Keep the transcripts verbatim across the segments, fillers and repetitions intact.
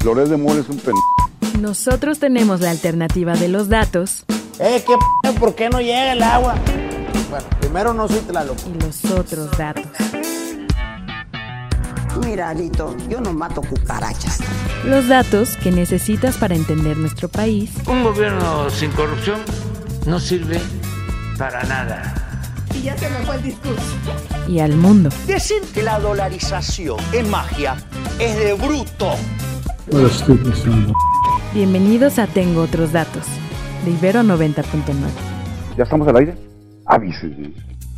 Loret de Mola es un pen... Nosotros tenemos la alternativa de los datos. Eh, ¿qué p***? ¿Por qué no llega el agua? Bueno, primero no soy Tlaloc. Y los otros datos. Mira, Alito, yo no mato cucarachas. Los datos que necesitas para entender nuestro país. Un gobierno sin corrupción no sirve para nada. Y ya se me fue el discurso. Y al mundo. Decir que la dolarización es magia es de bruto. Bienvenidos a Tengo Otros Datos, de Ibero noventa punto nueve. ¿Ya estamos al aire? Avísenme.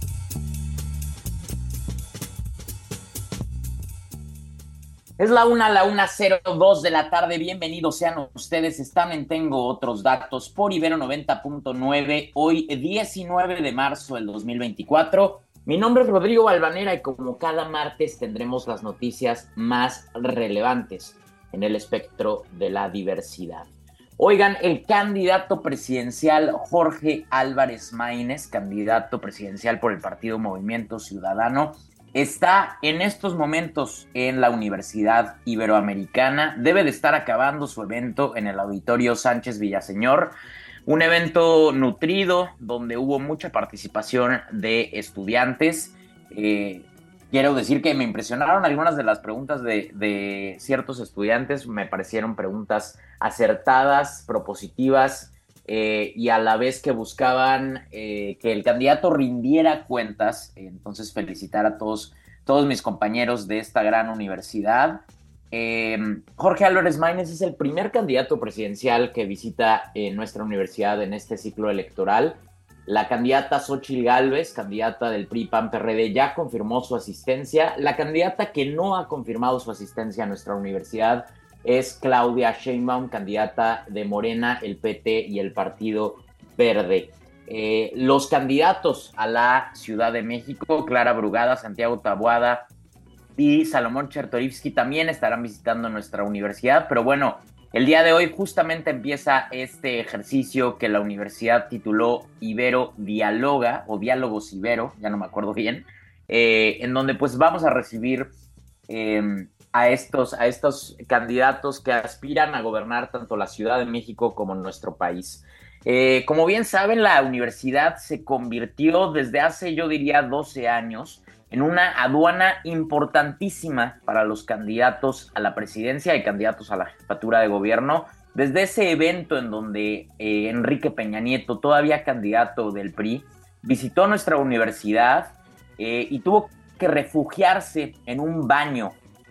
Es la una, la una cero dos de la tarde. Bienvenidos sean ustedes. Están en Tengo Otros Datos por Ibero noventa punto nueve. Hoy, diecinueve de marzo del dos mil veinticuatro. Mi nombre es Rodrigo Balvanera y como cada martes tendremos las noticias más relevantes en el espectro de la diversidad. Oigan, el candidato presidencial Jorge Álvarez Maínez, candidato presidencial por el partido Movimiento Ciudadano, está en estos momentos en la Universidad Iberoamericana. Debe de estar acabando su evento en el Auditorio Sánchez Villaseñor, un evento nutrido donde hubo mucha participación de estudiantes. Eh, quiero decir que me impresionaron algunas de las preguntas de, de ciertos estudiantes. Me parecieron preguntas acertadas, propositivas, Eh, y a la vez que buscaban eh, que el candidato rindiera cuentas. Entonces felicitar a todos, todos mis compañeros de esta gran universidad. Eh, Jorge Álvarez Maínez es el primer candidato presidencial que visita eh, nuestra universidad en este ciclo electoral. La candidata Xóchitl Gálvez, candidata del P R I, P A N, P R D, ya confirmó su asistencia. La candidata que no ha confirmado su asistencia a nuestra universidad es Claudia Sheinbaum, candidata de Morena, el P T y el Partido Verde. Eh, los candidatos a la Ciudad de México, Clara Brugada, Santiago Taboada y Salomón Chertorivsky, también estarán visitando nuestra universidad. Pero bueno, el día de hoy justamente empieza este ejercicio que la universidad tituló Ibero Dialoga, o Diálogos Ibero, ya no me acuerdo bien, eh, en donde pues vamos a recibir Eh, a estos, a estos candidatos que aspiran a gobernar tanto la Ciudad de México como nuestro país. Eh, como bien saben, la universidad se convirtió desde hace, yo diría, doce años en una aduana importantísima para los candidatos a la presidencia y candidatos a la jefatura de gobierno. Desde ese evento en donde eh, Enrique Peña Nieto, todavía candidato del P R I, visitó nuestra universidad eh, y tuvo que refugiarse en un baño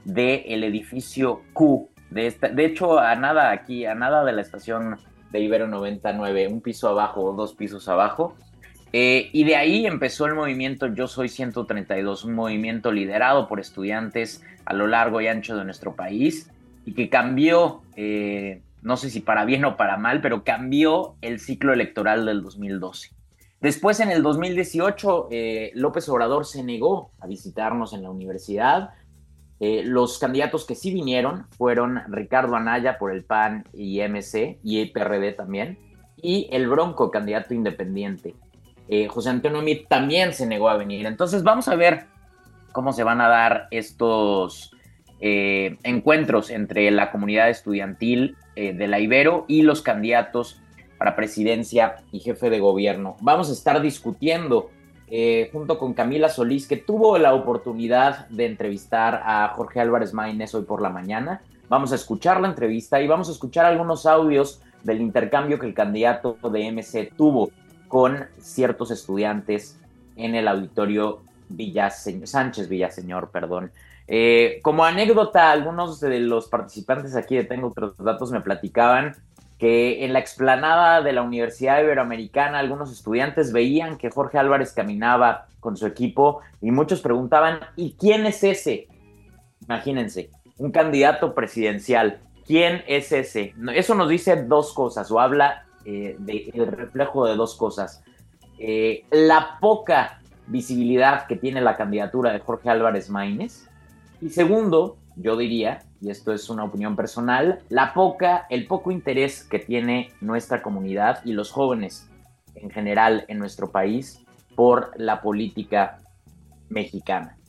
del edificio Q. De, esta, de hecho, a nada aquí, a nada de la estación de Ibero noventa y nueve, un piso abajo o dos pisos abajo. Eh, y de ahí empezó el movimiento Yo Soy ciento treinta y dos, un movimiento liderado por estudiantes a lo largo y ancho de nuestro país y que cambió, eh, no sé si para bien o para mal, pero cambió el ciclo electoral del dos mil doce. Después, en el dos mil dieciocho, eh, López Obrador se negó a visitarnos en la universidad. Eh, los candidatos que sí vinieron fueron Ricardo Anaya por el P A N y M C, y el P R D también, y el Bronco, candidato independiente. Eh, José Antonio Meade también se negó a venir. Entonces vamos a ver cómo se van a dar estos eh, encuentros entre la comunidad estudiantil eh, de la Ibero y los candidatos para presidencia y jefe de gobierno. Vamos a estar discutiendo eh, junto con Camila Solís, que tuvo la oportunidad de entrevistar a Jorge Álvarez Maínez hoy por la mañana. Vamos a escuchar la entrevista y vamos a escuchar algunos audios del intercambio que el candidato de M C tuvo con ciertos estudiantes en el auditorio Villaseñor, Sánchez Villaseñor, perdón. Eh, como anécdota, algunos de los participantes aquí de Tengo Otros Datos me platicaban que en la explanada de la Universidad Iberoamericana algunos estudiantes veían que Jorge Álvarez caminaba con su equipo y muchos preguntaban, ¿y quién es ese? Imagínense, un candidato presidencial, ¿quién es ese? Eso nos dice dos cosas, o habla eh, del reflejo de dos cosas. Eh, la poca visibilidad que tiene la candidatura de Jorge Álvarez Maínez, y segundo, yo diría, y esto es una opinión personal, la poca, el poco interés que tiene nuestra comunidad y los jóvenes en general en nuestro país por la política mexicana.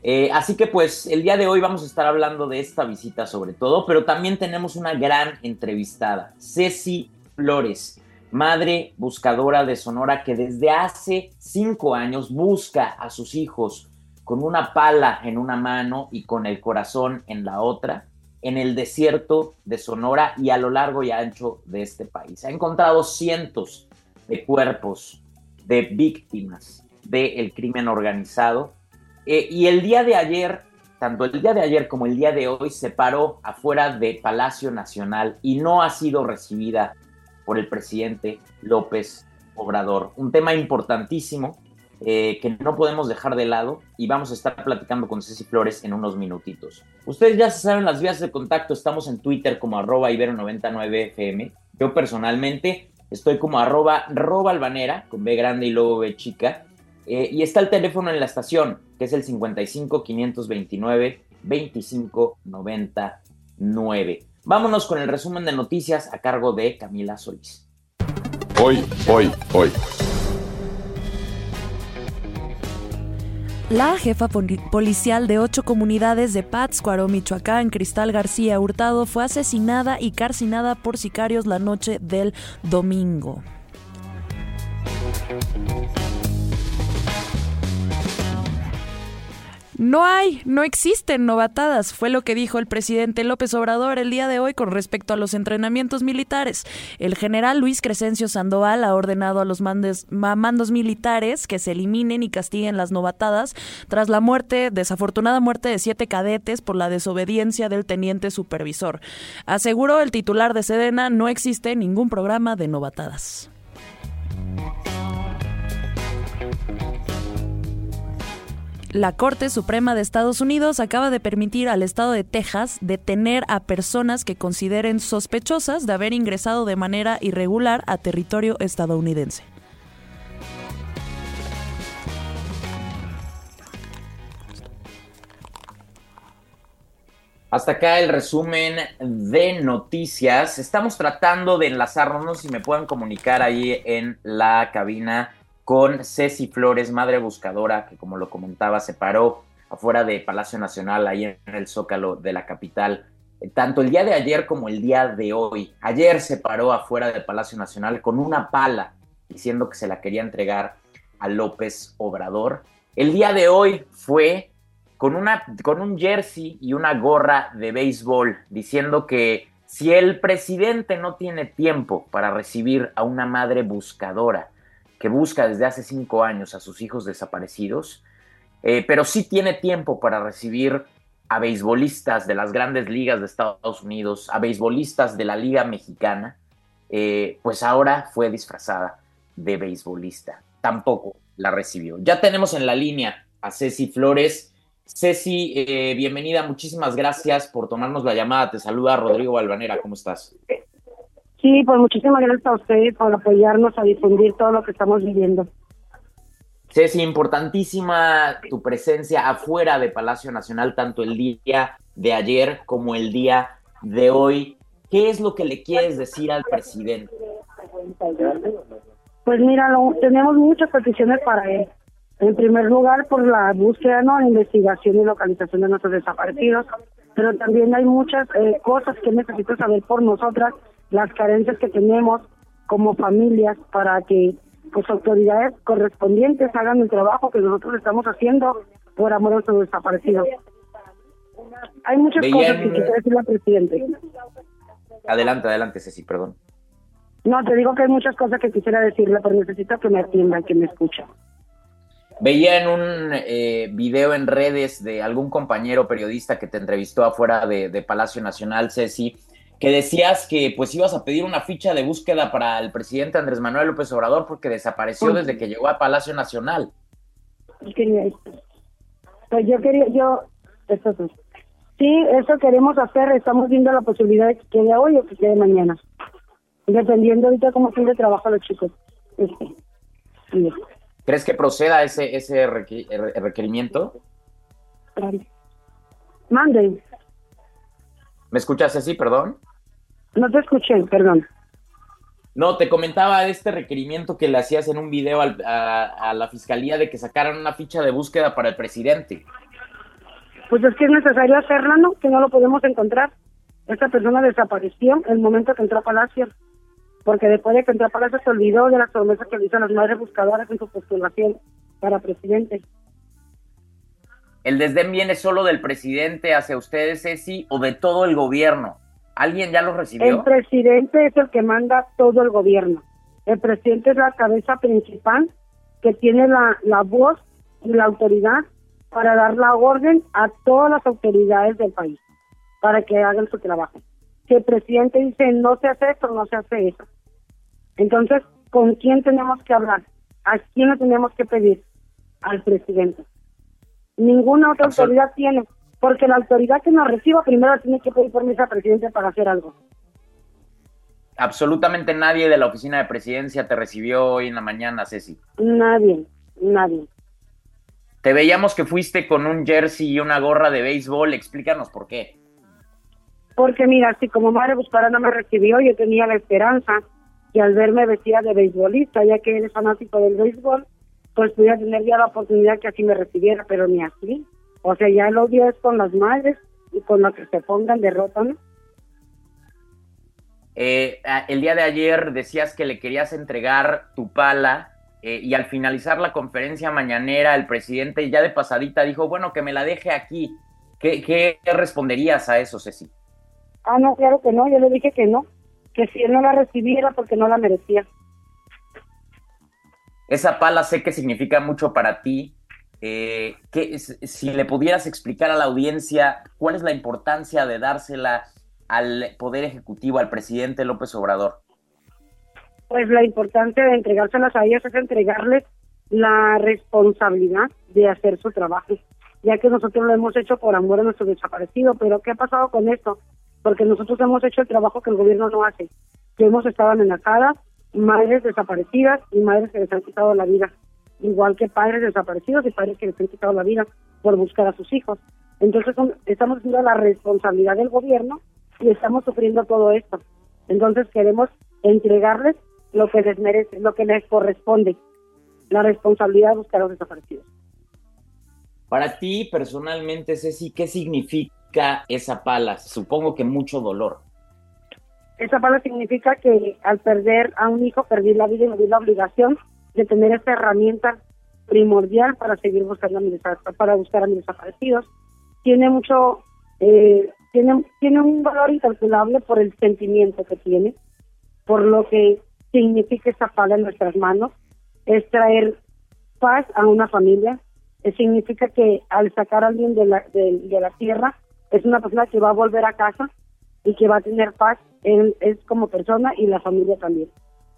Eh, así que pues el día de hoy vamos a estar hablando de esta visita sobre todo, pero también tenemos una gran entrevistada, Ceci Flores, madre buscadora de Sonora que desde hace cinco años busca a sus hijos con una pala en una mano y con el corazón en la otra, en el desierto de Sonora y a lo largo y ancho de este país. Ha encontrado cientos de cuerpos de víctimas del crimen organizado. Eh, y el día de ayer, tanto el día de ayer como el día de hoy, se paró afuera de Palacio Nacional y no ha sido recibida por el presidente López Obrador. Un tema importantísimo eh, que no podemos dejar de lado y vamos a estar platicando con Ceci Flores en unos minutitos. Ustedes ya se saben las vías de contacto, estamos en Twitter como arroba Ibero noventa y nueve F M. Yo personalmente estoy como arroba robalbanera, con B grande y luego B chica. Eh, y está el teléfono en la estación, que es el cincuenta y cinco, quinientos veintinueve, veinticinco noventa y nueve. Vámonos con el resumen de noticias a cargo de Camila Solís. Hoy, hoy, hoy. La jefa poli- policial de ocho comunidades de Pátzcuaro, Michoacán, Cristal García Hurtado, fue asesinada y calcinada por sicarios la noche del domingo. No hay, no existen novatadas, fue lo que dijo el presidente López Obrador el día de hoy con respecto a los entrenamientos militares. El general Luis Crescencio Sandoval ha ordenado a los mandes, mandos militares que se eliminen y castiguen las novatadas tras la muerte, desafortunada muerte de siete cadetes por la desobediencia del teniente supervisor. Aseguró el titular de Sedena, no existe ningún programa de novatadas. La Corte Suprema de Estados Unidos acaba de permitir al estado de Texas detener a personas que consideren sospechosas de haber ingresado de manera irregular a territorio estadounidense. Hasta acá el resumen de noticias. Estamos tratando de enlazarnos, no sé si me puedan comunicar ahí en la cabina con Ceci Flores, madre buscadora, que como lo comentaba, se paró afuera de Palacio Nacional, ahí en el Zócalo de la capital, eh, tanto el día de ayer como el día de hoy. Ayer se paró afuera del Palacio Nacional con una pala, diciendo que se la quería entregar a López Obrador. El día de hoy fue con, una, con un jersey y una gorra de béisbol, diciendo que si el presidente no tiene tiempo para recibir a una madre buscadora, que busca desde hace cinco años a sus hijos desaparecidos, eh, pero sí tiene tiempo para recibir a beisbolistas de las grandes ligas de Estados Unidos, a beisbolistas de la Liga Mexicana, eh, pues ahora fue disfrazada de beisbolista. Tampoco la recibió. Ya tenemos en la línea a Ceci Flores. Ceci, eh, bienvenida, muchísimas gracias por tomarnos la llamada. Te saluda Rodrigo Balvanera, ¿cómo estás? Sí, pues muchísimas gracias a ustedes por apoyarnos a difundir todo lo que estamos viviendo. Ceci, importantísima tu presencia afuera de Palacio Nacional, tanto el día de ayer como el día de hoy. ¿Qué es lo que le quieres decir al presidente? Pues mira, lo, tenemos muchas peticiones para él. En primer lugar, por la búsqueda, ¿no?, la investigación y localización de nuestros desaparecidos, pero también hay muchas eh, cosas que necesito saber por nosotras, las carencias que tenemos como familias para que pues autoridades correspondientes hagan el trabajo que nosotros estamos haciendo por amor a nuestros desaparecidos. Hay muchas Veían... cosas que quisiera decirle al presidente. Adelante, adelante, Ceci, perdón. No, te digo que hay muchas cosas que quisiera decirle, pero necesito que me atienda, que me escuche. Veía en un eh, video en redes de algún compañero periodista que te entrevistó afuera de, de Palacio Nacional, Ceci, que decías que pues ibas a pedir una ficha de búsqueda para el presidente Andrés Manuel López Obrador porque desapareció desde que llegó a Palacio Nacional. Quería esto. Pues yo quería, yo, eso sí. Sí, eso queremos hacer, estamos viendo la posibilidad de que quede hoy o que quede mañana. Dependiendo ahorita cómo fin de trabajo los chicos. Este. Sí. ¿Crees que proceda ese, ese requ- requerimiento? Mande. ¿Me escuchas, Ceci, perdón? No te escuché, perdón. No, te comentaba este requerimiento que le hacías en un video al, a, a la fiscalía de que sacaran una ficha de búsqueda para el presidente. Pues es que es necesario hacerla, ¿no? Que no lo podemos encontrar. Esta persona desapareció el momento que entró a Palacio, porque después de que entró a Palacio se olvidó de las promesas que le hizo a las madres buscadoras en su postulación para presidente. ¿El desdén viene solo del presidente hacia ustedes, Ceci, o de todo el gobierno? ¿Alguien ya lo recibió? El presidente es el que manda todo el gobierno. El presidente es la cabeza principal que tiene la, la voz y la autoridad para dar la orden a todas las autoridades del país para que hagan su trabajo. Si el presidente dice no se hace esto, no se hace eso. Entonces, ¿con quién tenemos que hablar? ¿A quién le tenemos que pedir? Al presidente. Ninguna otra Absol- autoridad tiene, porque la autoridad que nos reciba primero tiene que pedir permiso al presidente para hacer algo. Absolutamente nadie de la oficina de presidencia te recibió hoy en la mañana, Ceci. Nadie, nadie. Te veíamos que fuiste con un jersey y una gorra de béisbol, explícanos por qué. Porque mira, si como madre buscadora no me recibió, yo tenía la esperanza que al verme vestida de beisbolista, ya que él es fanático del béisbol, pues pudiera tener ya la oportunidad que así me recibiera, pero ni así. O sea, ya el odio es con las madres y con lo que se pongan de ropa, ¿no? Eh, el día de ayer decías que le querías entregar tu pala eh, y al finalizar la conferencia mañanera el presidente ya de pasadita dijo, bueno, que me la deje aquí. ¿Qué, qué responderías a eso, Ceci? Ah, no, claro que no, yo le dije que no, que si él no la recibiera porque no la merecía. Esa pala sé que significa mucho para ti. Eh, que, si le pudieras explicar a la audiencia cuál es la importancia de dársela al Poder Ejecutivo, al presidente López Obrador. Pues la importancia de entregárselas a ellos es entregarles la responsabilidad de hacer su trabajo, ya que nosotros lo hemos hecho por amor a nuestro desaparecido. Pero ¿qué ha pasado con esto? Porque nosotros hemos hecho el trabajo que el gobierno no hace, que hemos estado amenazadas, madres desaparecidas y madres que les han quitado la vida, igual que padres desaparecidos y padres que les han quitado la vida por buscar a sus hijos. Entonces son, estamos haciendo la responsabilidad del gobierno y estamos sufriendo todo esto. Entonces queremos entregarles lo que les merece, lo que les corresponde, la responsabilidad de buscar a los desaparecidos. Para ti, personalmente, Ceci, ¿qué significa esa pala? Supongo que mucho dolor. Esa pala significa que al perder a un hijo, perdí la vida y me di la obligación de tener esta herramienta primordial para seguir buscando a mis, para buscar a mis desaparecidos. Tiene mucho... Eh, Tiene, tiene un valor incalculable por el sentimiento que tiene, por lo que significa esa pala en nuestras manos, es traer paz a una familia, eh, significa que al sacar a alguien de la, de, de la tierra, es una persona que va a volver a casa y que va a tener paz, él es como persona y la familia también.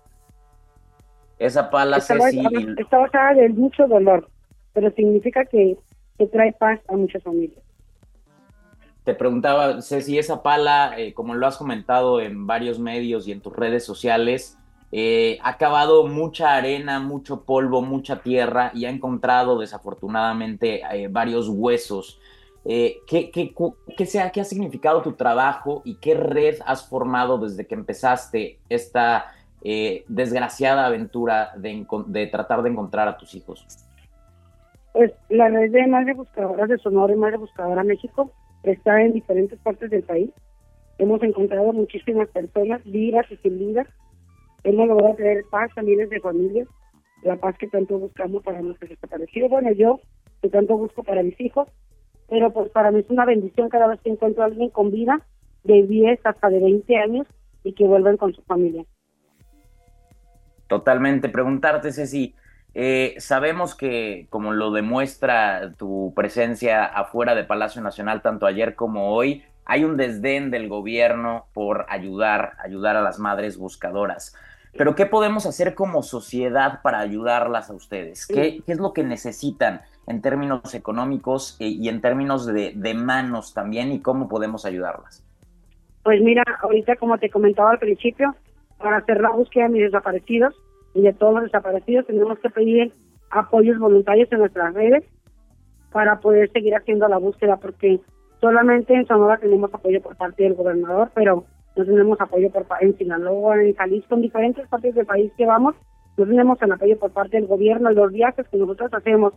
Esa pala, está, Ceci... Está basada de mucho dolor, pero significa que, que trae paz a muchas familias. Te preguntaba, Ceci, esa pala, eh, como lo has comentado en varios medios y en tus redes sociales, eh, ha cavado mucha arena, mucho polvo, mucha tierra y ha encontrado desafortunadamente eh, varios huesos. Eh, ¿qué, qué, qué, sea, ¿Qué ha significado tu trabajo y qué red has formado desde que empezaste esta eh, desgraciada aventura de, de tratar de encontrar a tus hijos? Pues la red de Madre Buscadoras de Sonora y Madre Buscadora México está en diferentes partes del país. Hemos encontrado muchísimas personas, vivas y sin vida. Hemos logrado traer paz a miles de familias, la paz que tanto buscamos para nuestros desaparecidos. Bueno, yo que tanto busco para mis hijos, pero pues para mí es una bendición cada vez que encuentro a alguien con vida de diez hasta de veinte años y que vuelvan con su familia. Totalmente. Preguntarte, Ceci, Eh, sabemos que, como lo demuestra tu presencia afuera de Palacio Nacional, tanto ayer como hoy, hay un desdén del gobierno por ayudar, ayudar a las madres buscadoras. Pero, ¿qué podemos hacer como sociedad para ayudarlas a ustedes? ¿Qué, qué es lo que necesitan en términos económicos y, y en términos de, de manos también, y cómo podemos ayudarlas? Pues mira, ahorita como te comentaba al principio, para hacer la búsqueda de mis desaparecidos y de todos los desaparecidos, tenemos que pedir apoyos voluntarios en nuestras redes para poder seguir haciendo la búsqueda, porque solamente en Sonora tenemos apoyo por parte del gobernador, pero no tenemos apoyo por en Sinaloa, en Jalisco, en diferentes partes del país que vamos, no tenemos el apoyo por parte del gobierno. Los viajes que nosotros hacemos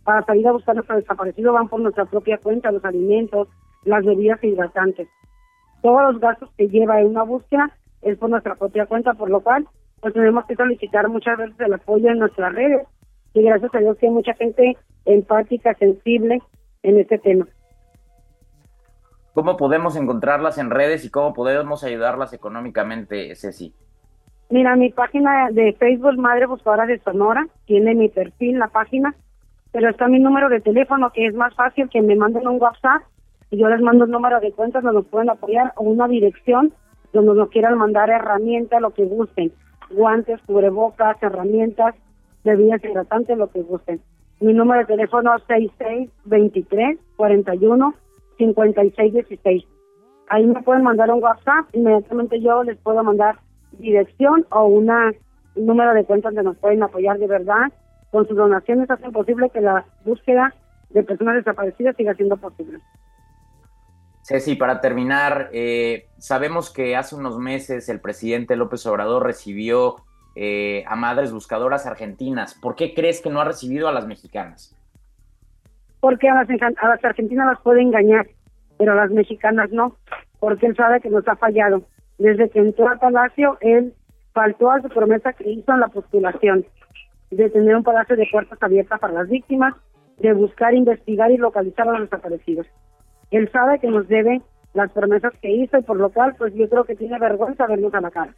para salir a buscar a nuestro desaparecido van por nuestra propia cuenta, los alimentos, las bebidas hidratantes. Todos los gastos que lleva en una búsqueda es por nuestra propia cuenta, por lo cual pues tenemos que solicitar muchas veces el apoyo en nuestras redes, y gracias a Dios que hay mucha gente empática, sensible en este tema. ¿Cómo podemos encontrarlas en redes y cómo podemos ayudarlas económicamente, Ceci? Mira, mi página de Facebook, Madre Buscadora de Sonora, tiene mi perfil, la página, pero está mi número de teléfono, que es más fácil que me manden un WhatsApp y yo les mando un número de cuentas donde nos pueden apoyar, o una dirección donde nos quieran mandar herramientas, lo que gusten, guantes, cubrebocas, herramientas, bebidas hidratantes, lo que gusten. Mi número de teléfono es seis seis veintitrés cuarenta y uno cincuenta y seis dieciséis. Ahí me pueden mandar un WhatsApp, inmediatamente yo les puedo mandar dirección o una, un número de cuentas donde nos pueden apoyar de verdad. Con sus donaciones hacen posible que la búsqueda de personas desaparecidas siga siendo posible. Ceci, para terminar, eh, sabemos que hace unos meses el presidente López Obrador recibió eh, a madres buscadoras argentinas. ¿Por qué crees que no ha recibido a las mexicanas? Porque a las, a las argentinas las puede engañar, pero a las mexicanas no, porque él sabe que nos ha fallado. Desde que entró al Palacio, él faltó a su promesa que hizo en la postulación, de tener un palacio de puertas abiertas para las víctimas, de buscar, investigar y localizar a los desaparecidos. Él sabe que nos debe las promesas que hizo, y por lo cual, pues yo creo que tiene vergüenza vernos a la cara.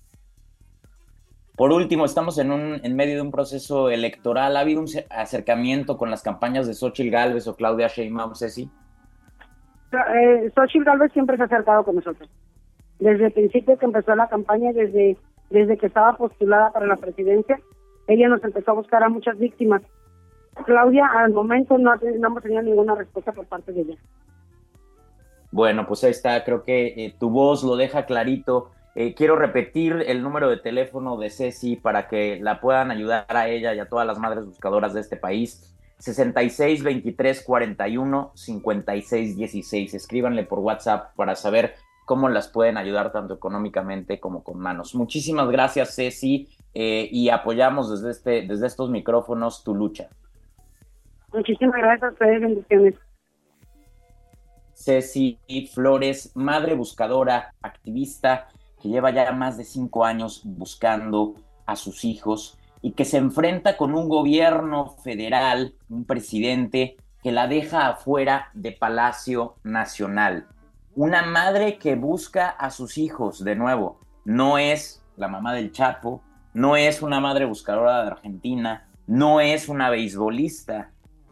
Por último, estamos en un en medio de un proceso electoral. ¿Ha habido un acercamiento con las campañas de Xóchitl Gálvez o Claudia Sheinbaum, Ceci? Eh, Xóchitl Gálvez siempre se ha acercado con nosotros. Desde el principio que empezó la campaña, desde, desde que estaba postulada para la presidencia, ella nos empezó a buscar a muchas víctimas. Claudia, al momento no, no hemos tenido ninguna respuesta por parte de ella. Bueno, pues ahí está, creo que eh, tu voz lo deja clarito. Eh, quiero repetir el número de teléfono de Ceci para que la puedan ayudar a ella y a todas las madres buscadoras de este país. sesenta y seis veintitrés cuarenta y uno cincuenta y seis dieciséis. Escríbanle por WhatsApp para saber cómo las pueden ayudar tanto económicamente como con manos. Muchísimas gracias, Ceci, eh, y apoyamos desde, este, desde estos micrófonos tu lucha. Muchísimas gracias a ustedes, bendiciones. Ceci Flores, madre buscadora, activista, que lleva ya más de cinco años buscando a sus hijos y que se enfrenta con un gobierno federal, un presidente que la deja afuera de Palacio Nacional. Una madre que busca a sus hijos de nuevo. No es la mamá del Chapo, no es una madre buscadora de Argentina, no es una beisbolista,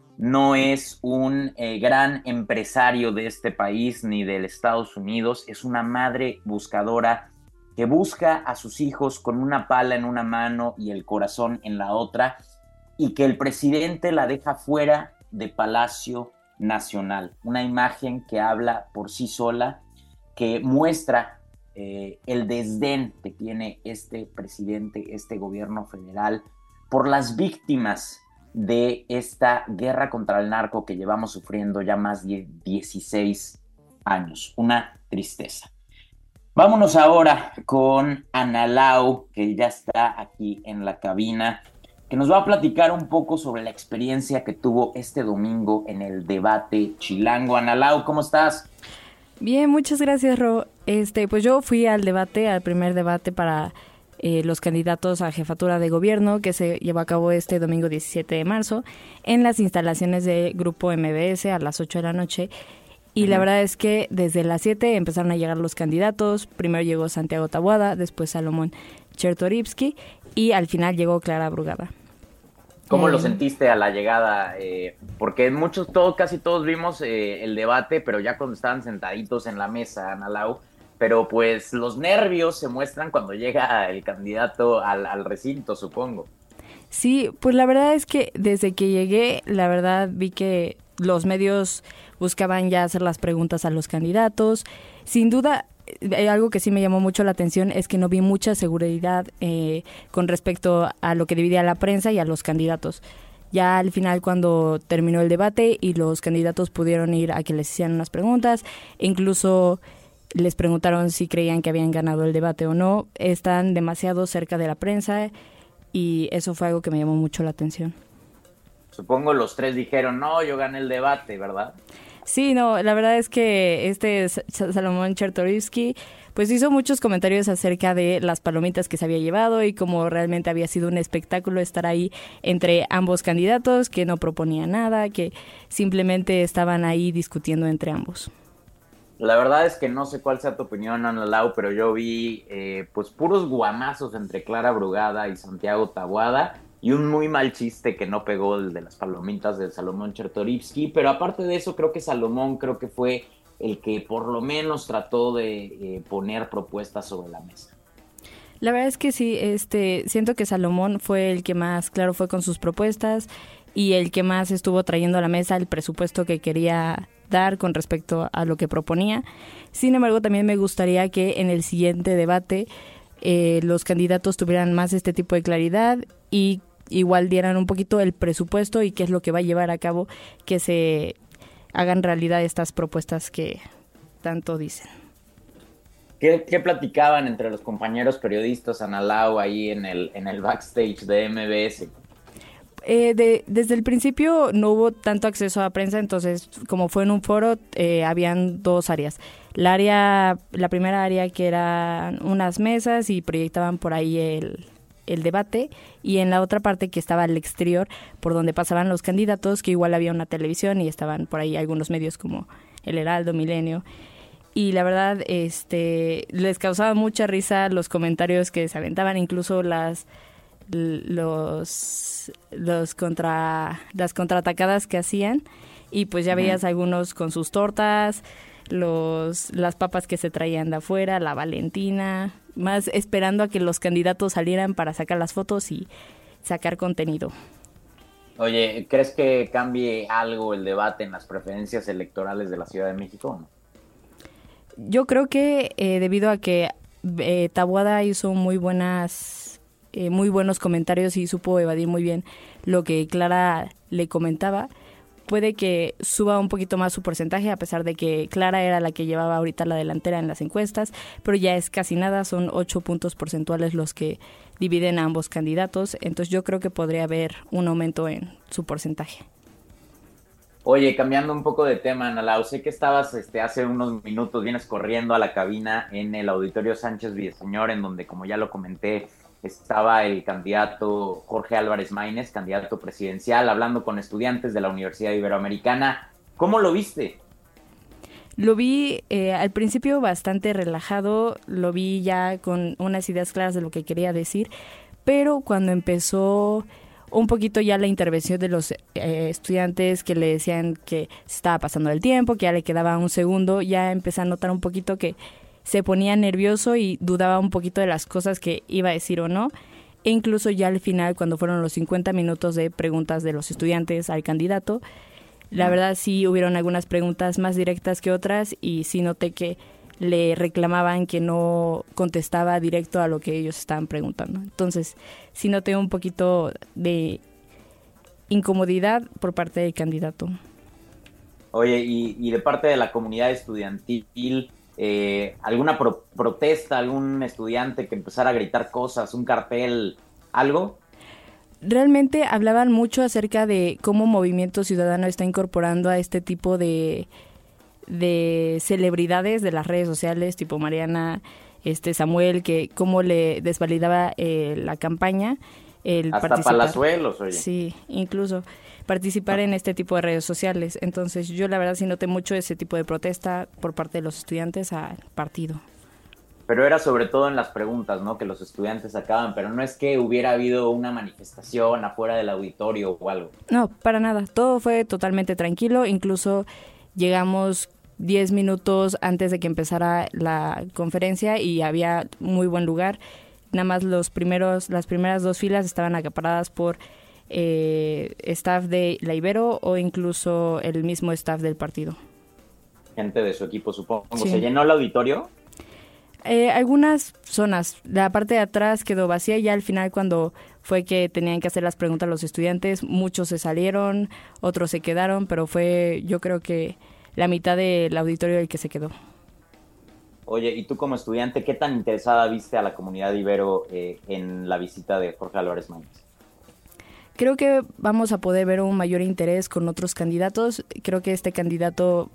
no es un eh, gran empresario de este país ni del Estados Unidos, es una madre buscadora que busca a sus hijos con una pala en una mano y el corazón en la otra, y que el presidente la deja fuera de Palacio Nacional. Una imagen que habla por sí sola, que muestra eh, el desdén que tiene este presidente, este gobierno federal, por las víctimas de esta guerra contra el narco que llevamos sufriendo ya más de dieciséis años. Una tristeza. Vámonos ahora con Ana Lau, que ya está aquí en la cabina, que nos va a platicar un poco sobre la experiencia que tuvo este domingo en el debate chilango. Ana Lau, ¿cómo estás? Bien, muchas gracias, Ro. Este, pues yo fui al debate, al primer debate para eh, los candidatos a jefatura de gobierno, que se llevó a cabo este domingo diecisiete de marzo, en las instalaciones de Grupo M B S a las ocho de la noche. Y la verdad es que desde las siete empezaron a llegar los candidatos. Primero llegó Santiago Taboada, después Salomón Chertorivsky y al final llegó Clara Brugada. ¿Cómo eh, lo sentiste a la llegada? Eh, porque muchos, todos, casi todos vimos eh, el debate, pero ya cuando estaban sentaditos en la mesa, Ana Lau, pero pues los nervios se muestran cuando llega el candidato al, al recinto, supongo. Sí, pues la verdad es que desde que llegué, la verdad vi que los medios buscaban ya hacer las preguntas a los candidatos. Sin duda, eh, algo que sí me llamó mucho la atención es que no vi mucha seguridad eh, con respecto a lo que dividía la prensa y a los candidatos. Ya al final, cuando terminó el debate y los candidatos pudieron ir a que les hicieran unas preguntas, e incluso les preguntaron si creían que habían ganado el debate o no, están demasiado cerca de la prensa y eso fue algo que me llamó mucho la atención. Supongo los tres dijeron, no, yo gané el debate, ¿verdad? Sí, no, la verdad es que este Salomón Chertorivsky pues hizo muchos comentarios acerca de las palomitas que se había llevado y cómo realmente había sido un espectáculo estar ahí entre ambos candidatos, que no proponía nada, que simplemente estaban ahí discutiendo entre ambos. La verdad es que no sé cuál sea tu opinión, Ana Lau, pero yo vi eh, pues puros guamazos entre Clara Brugada y Santiago Taboada y un muy mal chiste que no pegó el de las palomitas de Salomón Chertorivsky, pero aparte de eso creo que Salomón creo que fue el que por lo menos trató de eh, poner propuestas sobre la mesa. La verdad es que sí, este, siento que Salomón fue el que más claro fue con sus propuestas y el que más estuvo trayendo a la mesa el presupuesto que quería dar con respecto a lo que proponía. Sin embargo, también me gustaría que en el siguiente debate eh, los candidatos tuvieran más este tipo de claridad y igual dieran un poquito el presupuesto y qué es lo que va a llevar a cabo que se hagan realidad estas propuestas que tanto dicen. ¿Qué, qué platicaban entre los compañeros periodistas, Ana Lau, ahí en el, en el backstage de M B S? Eh, de, desde el principio no hubo tanto acceso a prensa, entonces como fue en un foro, eh, habían dos áreas. La área, la primera área que eran unas mesas y proyectaban por ahí el, el debate, y en la otra parte que estaba al exterior, por donde pasaban los candidatos, que igual había una televisión y estaban por ahí algunos medios como El Heraldo, Milenio. Y la verdad, este, les causaba mucha risa los comentarios que se aventaban, incluso las los los contra las contraatacadas que hacían, y pues ya veías uh-huh. algunos con sus tortas, los las papas que se traían de afuera, la Valentina, más esperando a que los candidatos salieran para sacar las fotos y sacar contenido. Oye, ¿crees que cambie algo el debate en las preferencias electorales de la Ciudad de México o no? Yo creo que eh, debido a que eh, Taboada hizo muy buenas Eh, muy buenos comentarios y supo evadir muy bien lo que Clara le comentaba, puede que suba un poquito más su porcentaje, a pesar de que Clara era la que llevaba ahorita la delantera en las encuestas, pero ya es casi nada, son ocho puntos porcentuales los que dividen a ambos candidatos, entonces yo creo que podría haber un aumento en su porcentaje. Oye, cambiando un poco de tema, Ana Lau, sé que estabas este, hace unos minutos, vienes corriendo a la cabina en el Auditorio Sánchez Villaseñor, en donde, como ya lo comenté, estaba el candidato Jorge Álvarez Maínez, candidato presidencial, hablando con estudiantes de la Universidad Iberoamericana. ¿Cómo lo viste? Lo vi eh, al principio bastante relajado, lo vi ya con unas ideas claras de lo que quería decir, pero cuando empezó un poquito ya la intervención de los eh, estudiantes que le decían que se estaba pasando el tiempo, que ya le quedaba un segundo, ya empecé a notar un poquito que se ponía nervioso y dudaba un poquito de las cosas que iba a decir o no, e incluso ya al final, cuando fueron los cincuenta minutos de preguntas de los estudiantes al candidato, la verdad sí hubieron algunas preguntas más directas que otras y sí noté que le reclamaban que no contestaba directo a lo que ellos estaban preguntando. Entonces sí noté un poquito de incomodidad por parte del candidato. Oye, y, y de parte de la comunidad estudiantil, Eh, ¿alguna pro- protesta, algún estudiante que empezara a gritar cosas, un cartel, algo? Realmente hablaban mucho acerca de cómo Movimiento Ciudadano está incorporando a este tipo de, de celebridades de las redes sociales, tipo Mariana, este Samuel, que cómo le desvalidaba eh, la campaña. El Hasta participar. Palazuelos, oye. Sí, incluso participar en este tipo de redes sociales. Entonces yo la verdad sí noté mucho ese tipo de protesta por parte de los estudiantes al partido. Pero era sobre todo en las preguntas, ¿no? Que los estudiantes sacaban, pero no es que hubiera habido una manifestación afuera del auditorio o algo. No, para nada. Todo fue totalmente tranquilo. Incluso llegamos diez minutos antes de que empezara la conferencia y había muy buen lugar. Nada más los primeros, las primeras dos filas estaban acaparadas por eh, staff de la Ibero o incluso el mismo staff del partido. Gente de su equipo, supongo. Sí. ¿Se llenó el auditorio? Eh, algunas zonas. La parte de atrás quedó vacía y ya al final, cuando fue que tenían que hacer las preguntas a los estudiantes, muchos se salieron, otros se quedaron, pero fue yo creo que la mitad del auditorio el que se quedó. Oye, y tú como estudiante, ¿qué tan interesada viste a la comunidad ibero eh, en la visita de Jorge Álvarez Maínez? creo que vamos a poder ver un mayor interés con otros candidatos. Creo que este candidato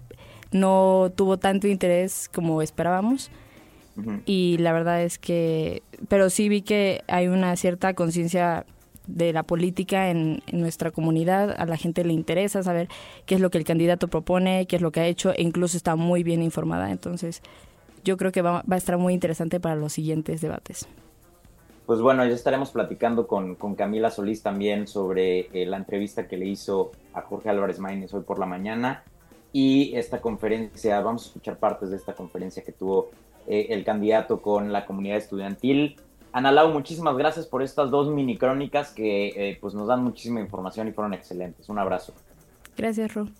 no tuvo tanto interés como esperábamos. Uh-huh. Y la verdad es que, pero sí vi que hay una cierta conciencia de la política en, en nuestra comunidad. A la gente le interesa saber qué es lo que el candidato propone, qué es lo que ha hecho, e incluso está muy bien informada. Entonces, yo creo que va, va a estar muy interesante para los siguientes debates. Pues bueno, ya estaremos platicando con, con Camila Solís también sobre eh, la entrevista que le hizo a Jorge Álvarez Maínez hoy por la mañana y esta conferencia, vamos a escuchar partes de esta conferencia que tuvo eh, el candidato con la comunidad estudiantil. Ana Lau, muchísimas gracias por estas dos mini crónicas que eh, pues nos dan muchísima información y fueron excelentes. Un abrazo. Gracias, Ro.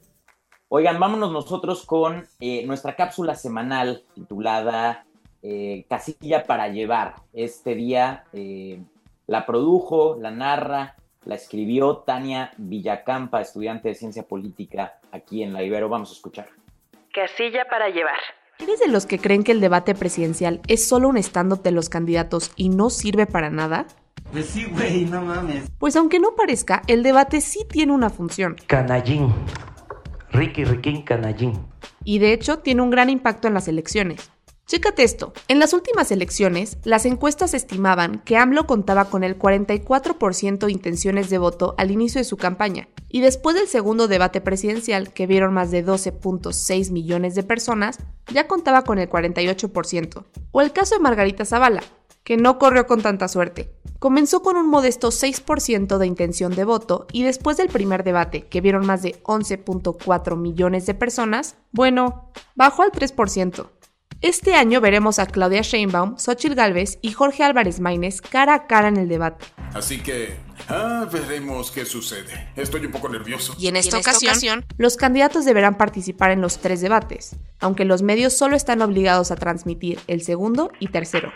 Oigan, vámonos nosotros con eh, nuestra cápsula semanal titulada Eh, Casilla para llevar. Este día eh, la produjo, la narra, la escribió Tania Villacampa, estudiante de Ciencia Política aquí en la Ibero. Vamos a escuchar. Casilla para llevar. ¿Eres de los que creen que el debate presidencial es solo un stand-up de los candidatos y no sirve para nada? Pues sí, güey, no mames. Pues aunque no parezca, el debate sí tiene una función. Canallín. Ricky Riquín Canallín. Y de hecho tiene un gran impacto en las elecciones. Chécate esto, en las últimas elecciones, las encuestas estimaban que AMLO contaba con el cuarenta y cuatro por ciento de intenciones de voto al inicio de su campaña, y después del segundo debate presidencial, que vieron más de doce punto seis millones de personas, ya contaba con el cuarenta y ocho por ciento. O el caso de Margarita Zavala, que no corrió con tanta suerte. Comenzó con un modesto seis por ciento de intención de voto y después del primer debate, que vieron más de once punto cuatro millones de personas, bueno, bajó al tres por ciento. Este año veremos a Claudia Sheinbaum, Xóchitl Gálvez y Jorge Álvarez Maínez cara a cara en el debate. Así que, ah, veremos qué sucede. Estoy un poco nervioso. Y en esta, y en esta ocasión, ocasión, los candidatos deberán participar en los tres debates, aunque los medios solo están obligados a transmitir el segundo y tercero.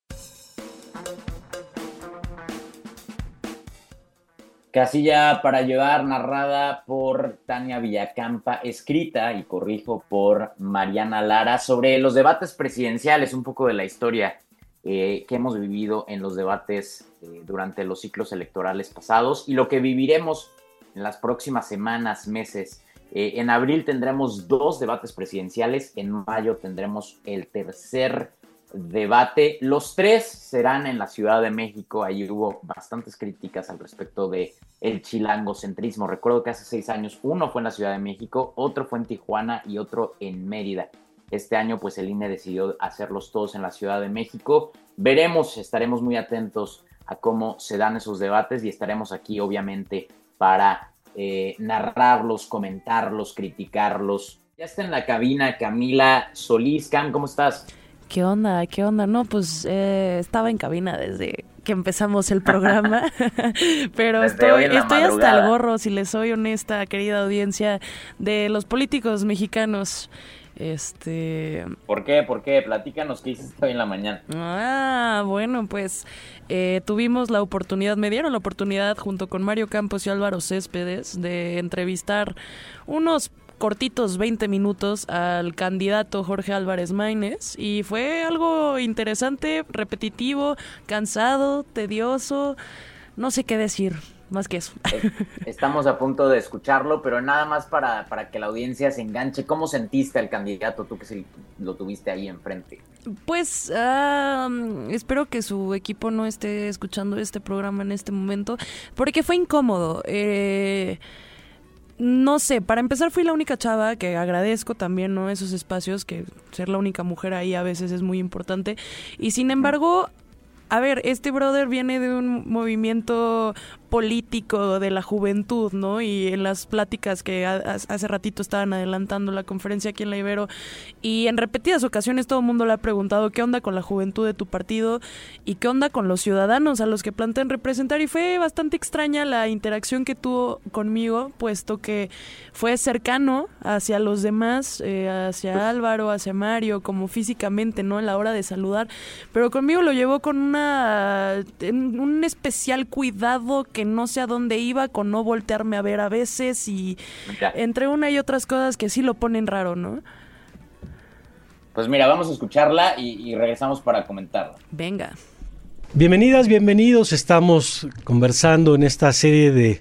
Casilla para llevar, narrada por Tania Villacampa, escrita, y corrijo, por Mariana Lara, sobre los debates presidenciales, un poco de la historia eh, que hemos vivido en los debates eh, durante los ciclos electorales pasados y lo que viviremos en las próximas semanas, meses. Eh, en abril tendremos dos debates presidenciales, en mayo tendremos el tercer debate. Los tres serán en la Ciudad de México. Ahí hubo bastantes críticas al respecto de el chilangocentrismo. Recuerdo que hace seis años uno fue en la Ciudad de México, otro fue en Tijuana y otro en Mérida. Este año pues el I N E decidió hacerlos todos en la Ciudad de México. Veremos, estaremos muy atentos a cómo se dan esos debates y estaremos aquí obviamente para eh, narrarlos, comentarlos, criticarlos. Ya está en la cabina Camila Solís. Cam, ¿cómo estás? ¿Qué onda? ¿Qué onda? No, pues eh, estaba en cabina desde que empezamos el programa, pero desde estoy, estoy madrugada. hasta el gorro, si les soy honesta, querida audiencia, de los políticos mexicanos. Este... ¿Por qué? ¿Por qué? Platícanos qué hiciste hoy en la mañana. Ah, bueno, pues eh, tuvimos la oportunidad, me dieron la oportunidad junto con Mario Campos y Álvaro Céspedes de entrevistar unos cortitos veinte minutos al candidato Jorge Álvarez Maínez y fue algo interesante, repetitivo, cansado, tedioso, no sé qué decir, más que eso. Estamos a punto de escucharlo, pero nada más para, para que la audiencia se enganche. ¿Cómo sentiste al candidato, tú que sí lo tuviste ahí enfrente? Pues uh, espero que su equipo no esté escuchando este programa en este momento, porque fue incómodo. Eh... No sé, para empezar fui la única chava, que agradezco también, ¿no? Esos espacios, que ser la única mujer ahí a veces es muy importante. Y sin embargo, a ver, este brother viene de un movimiento político de la juventud, ¿no? Y en las pláticas que a, a, hace ratito estaban adelantando la conferencia aquí en la Ibero, y en repetidas ocasiones todo el mundo le ha preguntado qué onda con la juventud de tu partido y qué onda con los ciudadanos a los que plantean representar, y fue bastante extraña la interacción que tuvo conmigo, puesto que fue cercano hacia los demás, eh, hacia Álvaro, hacia Mario, como físicamente, ¿no? En la hora de saludar, pero conmigo lo llevó con una en un especial cuidado que no sé a dónde iba, con no voltearme a ver a veces, y ya, entre una y otras cosas que sí lo ponen raro, ¿no? Pues mira, vamos a escucharla y, y regresamos para comentarla. Venga. Bienvenidas, bienvenidos. Estamos conversando en esta serie de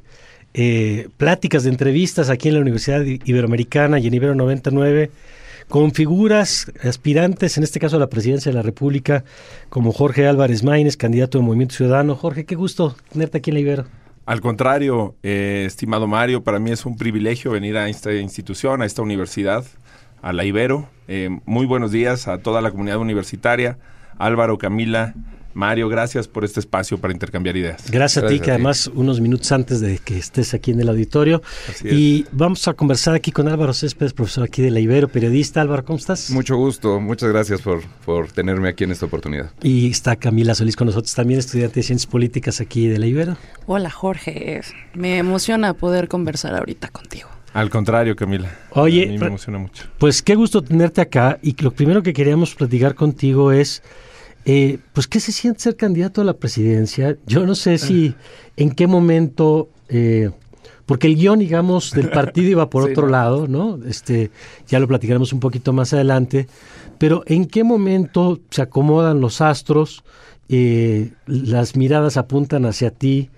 eh, pláticas, de entrevistas aquí en la Universidad Iberoamericana y en Ibero noventa y nueve con figuras aspirantes, en este caso a la presidencia de la República, como Jorge Álvarez Maínez, candidato de Movimiento Ciudadano. Jorge, qué gusto tenerte aquí en la Ibero. Al contrario, eh, estimado Mario, para mí es un privilegio venir a esta institución, a esta universidad, a la Ibero. Eh, muy buenos días a toda la comunidad universitaria. Álvaro, Camila, Mario, gracias por este espacio para intercambiar ideas. Gracias, gracias a ti, que además unos minutos antes de que estés aquí en el auditorio. Y vamos a conversar aquí con Álvaro Céspedes, profesor aquí de la Ibero, periodista. Álvaro, ¿cómo estás? Mucho gusto, muchas gracias por, por tenerme aquí en esta oportunidad. Y está Camila Solís con nosotros, también estudiante de Ciencias Políticas aquí de la Ibero. Hola, Jorge, me emociona poder conversar ahorita contigo. Al contrario, Camila. Oye, a mí me emociona mucho. Pues qué gusto tenerte acá, y lo primero que queríamos platicar contigo es Eh, pues, ¿qué se siente ser candidato a la presidencia? Yo no sé si, en qué momento, eh, porque el guión, digamos, del partido iba por sí, otro ¿no? lado, ¿no? Este, ya lo platicaremos un poquito más adelante, pero ¿en qué momento se acomodan los astros, eh, las miradas apuntan hacia ti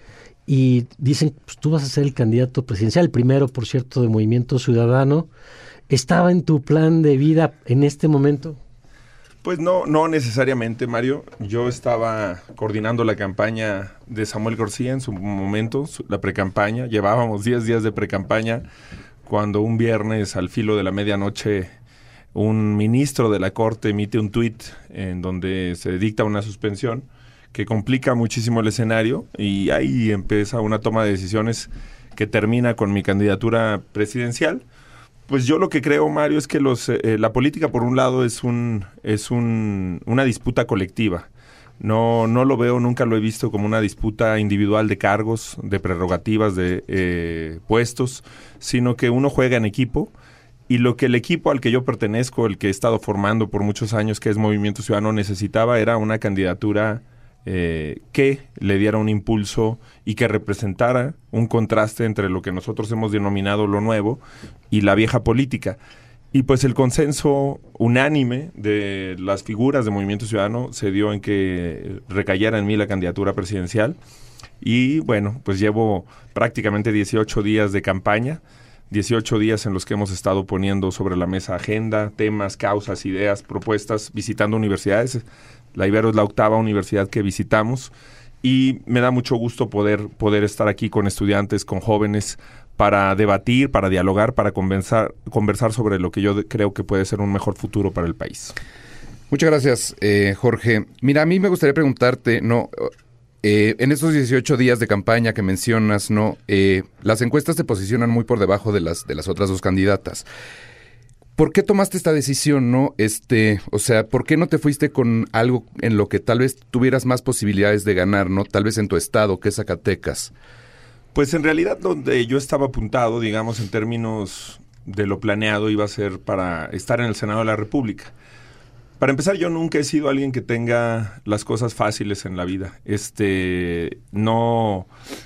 y dicen, pues tú vas a ser el candidato presidencial, el primero, por cierto, de Movimiento Ciudadano? ¿Estaba en tu plan de vida en este momento? Pues no, no necesariamente, Mario. Yo estaba coordinando la campaña de Samuel García en su momento, su, la precampaña. Llevábamos diez días de precampaña cuando un viernes al filo de la medianoche un ministro de la Corte emite un tuit en donde se dicta una suspensión que complica muchísimo el escenario, y ahí empieza una toma de decisiones que termina con mi candidatura presidencial. Pues yo lo que creo, Mario, es que los eh, la política, por un lado, es un es un una disputa colectiva. No no lo veo, nunca lo he visto como una disputa individual de cargos, de prerrogativas, de eh, puestos, sino que uno juega en equipo, y lo que el equipo al que yo pertenezco, el que he estado formando por muchos años, que es Movimiento Ciudadano, necesitaba era una candidatura Eh, que le diera un impulso y que representara un contraste entre lo que nosotros hemos denominado lo nuevo y la vieja política. Y pues el consenso unánime de las figuras de Movimiento Ciudadano se dio en que recayera en mí la candidatura presidencial. Y bueno, pues llevo prácticamente dieciocho días de campaña, dieciocho días en los que hemos estado poniendo sobre la mesa agenda, temas, causas, ideas, propuestas, visitando universidades. La Ibero es la octava universidad que visitamos, y me da mucho gusto poder, poder estar aquí con estudiantes, con jóvenes, para debatir, para dialogar, para conversar, conversar sobre lo que yo de, creo que puede ser un mejor futuro para el país. Muchas gracias, eh, Jorge. Mira, a mí me gustaría preguntarte, ¿no? Eh, en estos dieciocho días de campaña que mencionas, ¿no? Eh, las encuestas te posicionan muy por debajo de las, de las otras dos candidatas. ¿Por qué tomaste esta decisión, no? Este, o sea, ¿por qué no te fuiste con algo en lo que tal vez tuvieras más posibilidades de ganar, no? Tal vez en tu estado, que es Zacatecas. Pues en realidad donde yo estaba apuntado, digamos, en términos de lo planeado, iba a ser para estar en el Senado de la República. Para empezar, yo nunca he sido alguien que tenga las cosas fáciles en la vida. Este, no...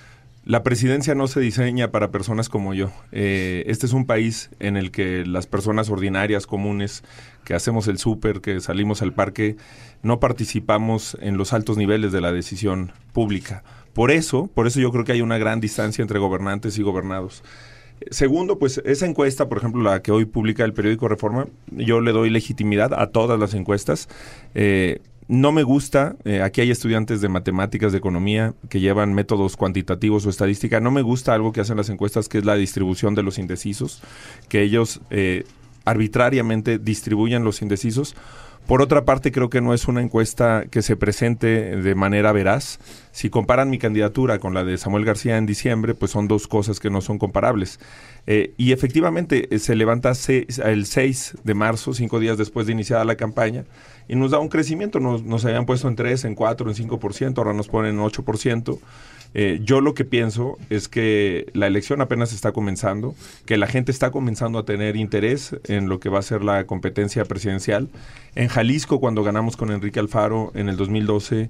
La presidencia no se diseña para personas como yo. Eh, este es un país en el que las personas ordinarias, comunes, que hacemos el súper, que salimos al parque, no participamos en los altos niveles de la decisión pública. Por eso, por eso yo creo que hay una gran distancia entre gobernantes y gobernados. Segundo, pues esa encuesta, por ejemplo, la que hoy publica el periódico Reforma, yo le doy legitimidad a todas las encuestas. Eh, No me gusta, eh, aquí hay estudiantes de matemáticas, de economía, que llevan métodos cuantitativos o estadística. No me gusta algo que hacen las encuestas, que es la distribución de los indecisos, que ellos eh, arbitrariamente distribuyen los indecisos. Por otra parte, creo que no es una encuesta que se presente de manera veraz. Si comparan mi candidatura con la de Samuel García en diciembre, pues son dos cosas que no son comparables. Eh, y efectivamente eh, se levanta seis, el seis de marzo, cinco días después de iniciada la campaña, y nos da un crecimiento. Nos, nos habían puesto en tres, en cuatro, en cinco por ciento, ahora nos ponen en ocho por ciento. Eh, yo lo que pienso es que la elección apenas está comenzando, que la gente está comenzando a tener interés en lo que va a ser la competencia presidencial. En Jalisco, cuando ganamos con Enrique Alfaro en el dos mil doce,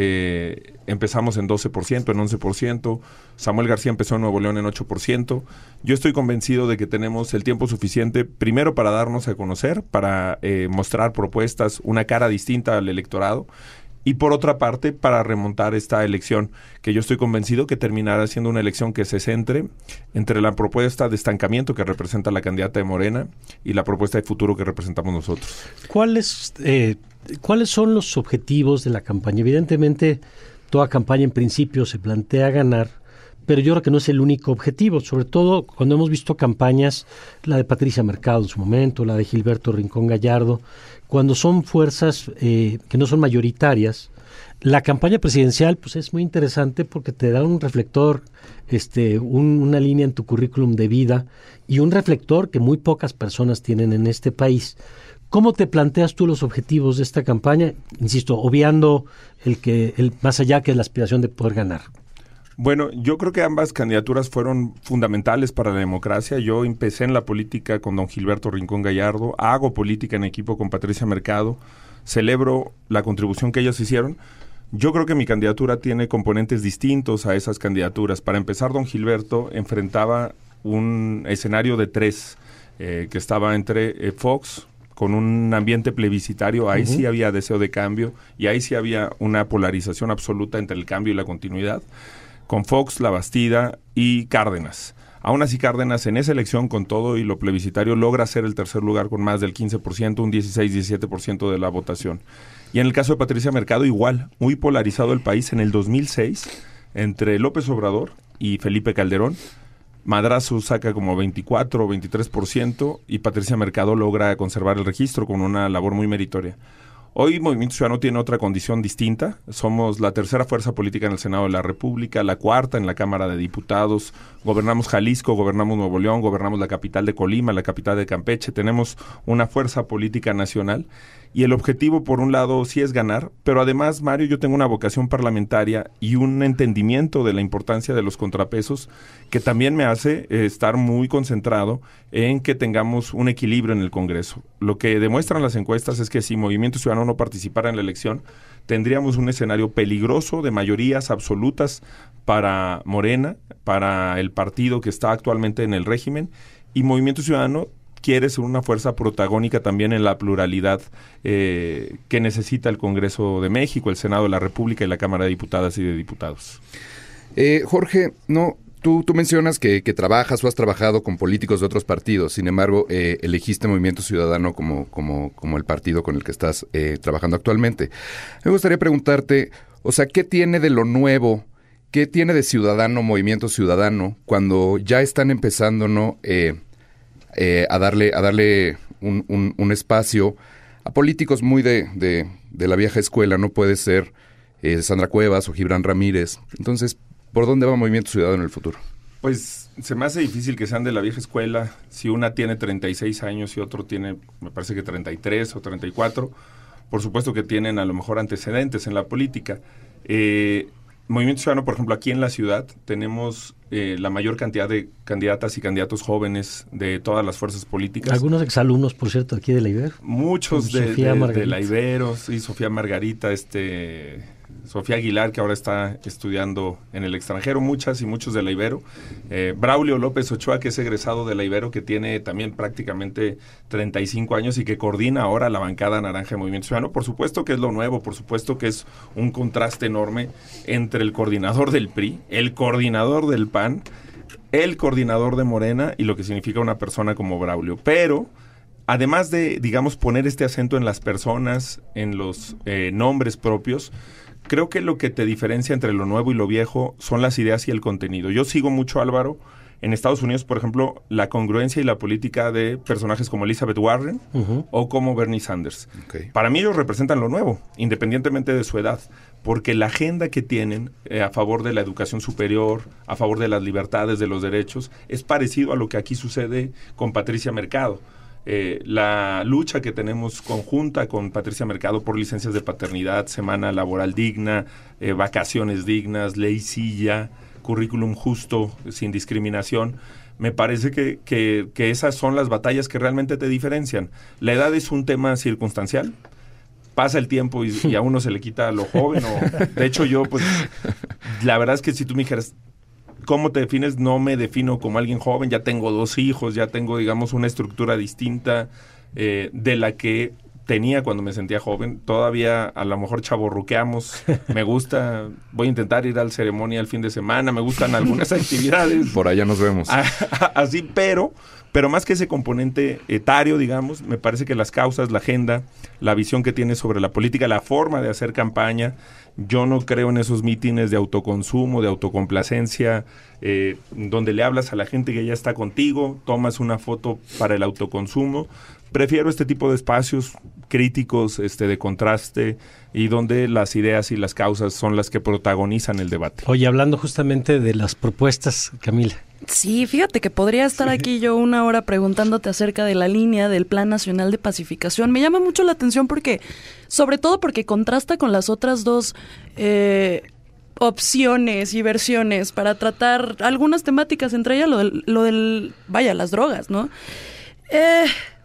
eh, empezamos en doce por ciento, en once por ciento. Samuel García empezó en Nuevo León en ocho por ciento. Yo estoy convencido de que tenemos el tiempo suficiente, primero para darnos a conocer, para eh, mostrar propuestas, una cara distinta al electorado, y por otra parte para remontar esta elección, que yo estoy convencido que terminará siendo una elección que se centre entre la propuesta de estancamiento que representa la candidata de Morena y la propuesta de futuro que representamos nosotros. ¿Cuáles, eh, ¿cuáles son los objetivos de la campaña? Evidentemente, toda campaña en principio se plantea ganar, pero yo creo que no es el único objetivo, sobre todo cuando hemos visto campañas, la de Patricia Mercado en su momento, la de Gilberto Rincón Gallardo, cuando son fuerzas eh, que no son mayoritarias. La campaña presidencial pues es muy interesante porque te da un reflector, este, un, una línea en tu currículum de vida y un reflector que muy pocas personas tienen en este país. ¿Cómo te planteas tú los objetivos de esta campaña? Insisto, obviando el que el más allá que es la aspiración de poder ganar. Bueno, yo creo que ambas candidaturas fueron fundamentales para la democracia. Yo empecé en la política con don Gilberto Rincón Gallardo, hago política en equipo con Patricia Mercado, celebro la contribución que ellos hicieron. Yo creo que mi candidatura tiene componentes distintos a esas candidaturas. Para empezar, don Gilberto enfrentaba un escenario de tres, eh, que estaba entre eh, Fox, con un ambiente plebiscitario, ahí uh-huh. sí había deseo de cambio, y ahí sí había una polarización absoluta entre el cambio y la continuidad, con Fox, La Bastida y Cárdenas. Aún así, Cárdenas en esa elección, con todo y lo plebiscitario, logra ser el tercer lugar con más del quince por ciento, un dieciséis diecisiete por ciento de la votación. Y en el caso de Patricia Mercado, igual, muy polarizado el país en el dos mil seis, entre López Obrador y Felipe Calderón. Madrazo saca como veinticuatro o veintitrés por ciento y Patricia Mercado logra conservar el registro con una labor muy meritoria. Hoy Movimiento Ciudadano tiene otra condición distinta. Somos la tercera fuerza política en el Senado de la República, la cuarta en la Cámara de Diputados. Gobernamos Jalisco, gobernamos Nuevo León, gobernamos la capital de Colima, la capital de Campeche. Tenemos una fuerza política nacional y el objetivo, por un lado, sí es ganar, pero además, Mario, yo tengo una vocación parlamentaria y un entendimiento de la importancia de los contrapesos que también me hace eh, estar muy concentrado en que tengamos un equilibrio en el Congreso. Lo que demuestran las encuestas es que si Movimiento Ciudadano no participara en la elección, tendríamos un escenario peligroso de mayorías absolutas para Morena, para el partido que está actualmente en el régimen, y Movimiento Ciudadano quiere ser una fuerza protagónica también en la pluralidad eh, que necesita el Congreso de México, el Senado de la República y la Cámara de Diputadas y de Diputados. Eh, Jorge, no, tú, tú mencionas que, que trabajas o has trabajado con políticos de otros partidos, sin embargo, eh, elegiste Movimiento Ciudadano como, como, como el partido con el que estás eh, trabajando actualmente. Me gustaría preguntarte, o sea, ¿qué tiene de lo nuevo? ¿Qué tiene de ciudadano Movimiento Ciudadano cuando ya están empezando, no, eh, eh, a darle, a darle un, un, un espacio a políticos muy de, de, de la vieja escuela? No puede ser eh, Sandra Cuevas o Gibran Ramírez. Entonces, ¿por dónde va Movimiento Ciudadano en el futuro? Pues se me hace difícil que sean de la vieja escuela. Si una tiene treinta y seis años y otro tiene, me parece que treinta y tres o treinta y cuatro, por supuesto que tienen a lo mejor antecedentes en la política. Eh, Movimiento Ciudadano, por ejemplo, aquí en la ciudad tenemos eh, la mayor cantidad de candidatas y candidatos jóvenes de todas las fuerzas políticas. Algunos exalumnos, por cierto, aquí de la Ibero. Muchos de, de, de la Ibero, sí, Sofía Margarita, este... Sofía Aguilar, que ahora está estudiando en el extranjero, muchas y muchos de la Ibero. Eh, Braulio López Ochoa, que es egresado de la Ibero, que tiene también prácticamente treinta y cinco años y que coordina ahora la bancada naranja de Movimiento Ciudadano. Por supuesto que es lo nuevo, por supuesto que es un contraste enorme entre el coordinador del P R I, el coordinador del P A N, el coordinador de Morena y lo que significa una persona como Braulio. Pero además de, digamos, poner este acento en las personas, en los eh, nombres propios, creo que lo que te diferencia entre lo nuevo y lo viejo son las ideas y el contenido. Yo sigo mucho, Álvaro, en Estados Unidos, por ejemplo, la congruencia y la política de personajes como Elizabeth Warren uh-huh. o como Bernie Sanders. Okay. Para mí ellos representan lo nuevo, independientemente de su edad, porque la agenda que tienen eh, a favor de la educación superior, a favor de las libertades, de los derechos, es parecido a lo que aquí sucede con Patricia Mercado. Eh, la lucha que tenemos conjunta con Patricia Mercado por licencias de paternidad, semana laboral digna, eh, vacaciones dignas, ley silla, currículum justo, sin discriminación, me parece que, que, que esas son las batallas que realmente te diferencian. La edad es un tema circunstancial, pasa el tiempo y, y a uno se le quita lo joven. O, de hecho, yo, pues, la verdad es que si tú me dijeras, ¿cómo te defines? No me defino como alguien joven, ya tengo dos hijos, ya tengo, digamos, una estructura distinta eh, de la que tenía cuando me sentía joven. Todavía a lo mejor chavorruqueamos. Me gusta, voy a intentar ir al ceremonia el fin de semana. Me gustan algunas actividades. Por allá nos vemos. Así, pero... Pero más que ese componente etario, digamos, me parece que las causas, la agenda, la visión que tiene sobre la política, la forma de hacer campaña, yo no creo en esos mítines de autoconsumo, de autocomplacencia, eh, donde le hablas a la gente que ya está contigo, tomas una foto para el autoconsumo. Prefiero este tipo de espacios críticos, este, de contraste, y donde las ideas y las causas son las que protagonizan el debate. Oye, hablando justamente de las propuestas, Camila. Sí, fíjate que podría estar aquí yo una hora preguntándote acerca de la línea del Plan Nacional de Pacificación. Me llama mucho la atención porque, sobre todo porque contrasta con las otras dos eh, opciones y versiones para tratar algunas temáticas, entre ellas lo del, lo del vaya, las drogas, ¿no? Eh,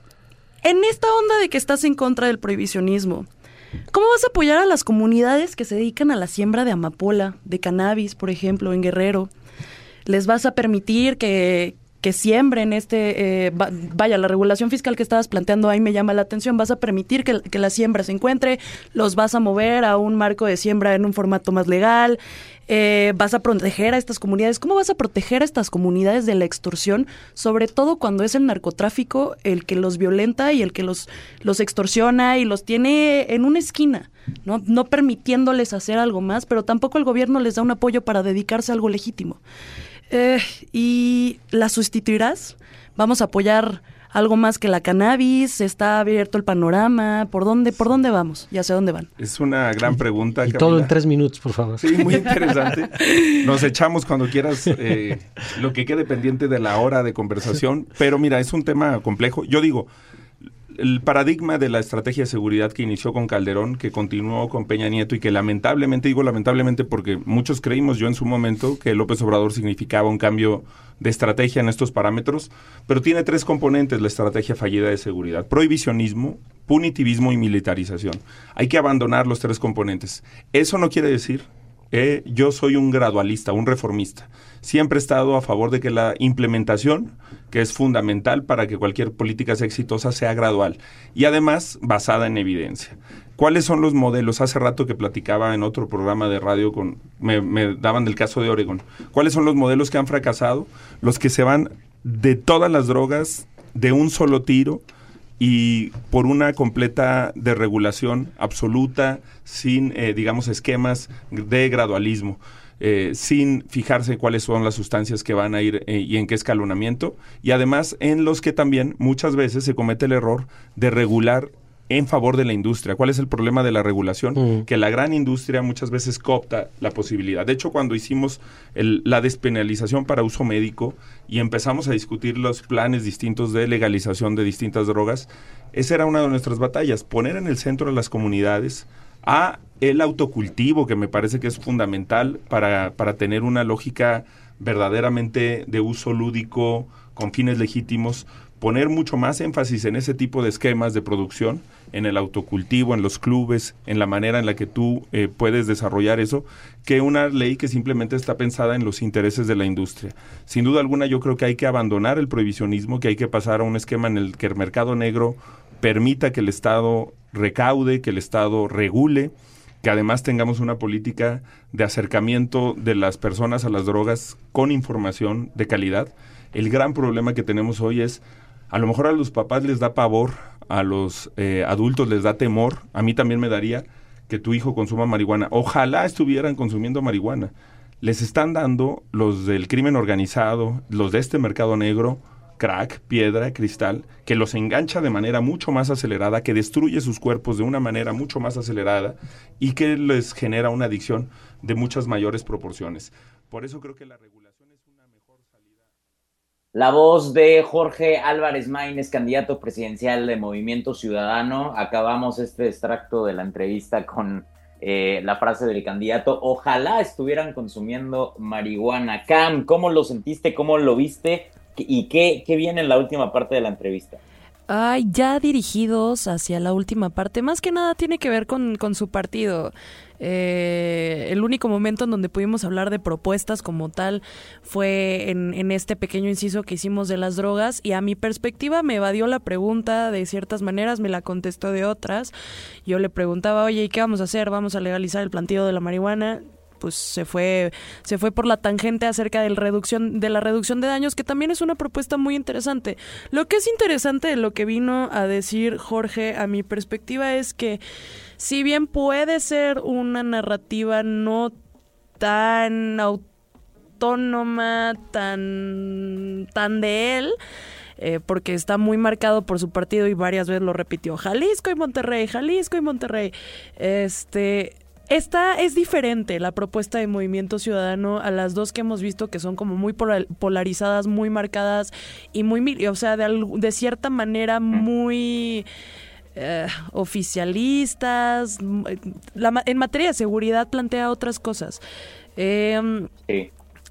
en esta onda de que estás en contra del prohibicionismo, ¿cómo vas a apoyar a las comunidades que se dedican a la siembra de amapola, de cannabis, por ejemplo, en Guerrero? ¿Les vas a permitir que, que siembren este, eh, va, vaya, la regulación fiscal que estabas planteando ahí me llama la atención? ¿Vas a permitir que, que la siembra se encuentre? ¿Los vas a mover a un marco de siembra en un formato más legal? Eh, ¿Vas a proteger a estas comunidades? ¿Cómo vas a proteger a estas comunidades de la extorsión? Sobre todo cuando es el narcotráfico el que los violenta y el que los, los extorsiona y los tiene en una esquina, ¿no? No permitiéndoles hacer algo más, pero tampoco el gobierno les da un apoyo para dedicarse a algo legítimo. Eh, ¿Y la sustituirás? ¿Vamos a apoyar algo más que la cannabis? ¿Está abierto el panorama? ¿Por dónde, por dónde vamos? ¿Y hacia dónde van? Es una gran pregunta, Y Camila. todo en tres minutos, por favor. Sí, muy interesante. Nos echamos cuando quieras eh, lo que quede pendiente de la hora de conversación. Pero mira, es un tema complejo. Yo digo, el paradigma de la estrategia de seguridad que inició con Calderón, que continuó con Peña Nieto y que lamentablemente, digo lamentablemente porque muchos creímos yo en su momento que López Obrador significaba un cambio de estrategia en estos parámetros, pero tiene tres componentes la estrategia fallida de seguridad: prohibicionismo, punitivismo y militarización. Hay que abandonar los tres componentes. Eso no quiere decir Eh, yo soy un gradualista, un reformista. Siempre he estado a favor de que la implementación, que es fundamental para que cualquier política sea exitosa, sea gradual y además basada en evidencia. ¿Cuáles son los modelos? Hace rato que platicaba en otro programa de radio, con me, me daban del caso de Oregón. ¿Cuáles son los modelos que han fracasado? Los que se van de todas las drogas de un solo tiro y por una completa desregulación absoluta, sin, eh, digamos, esquemas de gradualismo, eh, sin fijarse cuáles son las sustancias que van a ir eh, y en qué escalonamiento, y además en los que también muchas veces se comete el error de regular en favor de la industria. ¿Cuál es el problema de la regulación? Mm. Que la gran industria muchas veces coopta la posibilidad. De hecho, cuando hicimos el, la despenalización para uso médico y empezamos a discutir los planes distintos de legalización de distintas drogas, esa era una de nuestras batallas, poner en el centro a las comunidades, a el autocultivo, que me parece que es fundamental para, para tener una lógica verdaderamente de uso lúdico, con fines legítimos, poner mucho más énfasis en ese tipo de esquemas de producción, en el autocultivo, en los clubes, en la manera en la que tú eh, puedes desarrollar eso, que una ley que simplemente está pensada en los intereses de la industria. Sin duda alguna, yo creo que hay que abandonar el prohibicionismo, que hay que pasar a un esquema en el que el mercado negro permita que el Estado recaude, que el Estado regule, que además tengamos una política de acercamiento de las personas a las drogas con información de calidad. El gran problema que tenemos hoy es, a lo mejor a los papás les da pavor, a los eh, adultos les da temor, a mí también me daría que tu hijo consuma marihuana. Ojalá estuvieran consumiendo marihuana. Les están dando los del crimen organizado, los de este mercado negro, crack, piedra, cristal, que los engancha de manera mucho más acelerada, que destruye sus cuerpos de una manera mucho más acelerada y que les genera una adicción de muchas mayores proporciones. Por eso creo que la regulación es una mejor salida. La voz de Jorge Álvarez Maínez, candidato presidencial de Movimiento Ciudadano. Acabamos este extracto de la entrevista con eh, la frase del candidato: ojalá estuvieran consumiendo marihuana. Cam, ¿cómo lo sentiste? ¿Cómo lo viste? ¿Y qué, qué viene en la última parte de la entrevista? Ay, ya dirigidos hacia la última parte, más que nada tiene que ver con, con su partido. Eh, el único momento en donde pudimos hablar de propuestas como tal fue en, en este pequeño inciso que hicimos de las drogas, y a mi perspectiva me evadió la pregunta de ciertas maneras, me la contestó de otras. Yo le preguntaba, oye, ¿y qué vamos a hacer? ¿Vamos a legalizar el planteo de la marihuana? Pues se fue se fue por la tangente acerca del reducción de la reducción de daños, que también es una propuesta muy interesante. Lo que es interesante de lo que vino a decir Jorge, a mi perspectiva, es que si bien puede ser una narrativa no tan autónoma, tan tan de él, eh, porque está muy marcado por su partido y varias veces lo repitió, Jalisco y Monterrey, Jalisco y Monterrey, este Esta es diferente, la propuesta de Movimiento Ciudadano, a las dos que hemos visto, que son como muy polarizadas, muy marcadas y muy, o sea, de, de cierta manera muy eh, oficialistas. La, en materia de seguridad plantea otras cosas. Eh, sí.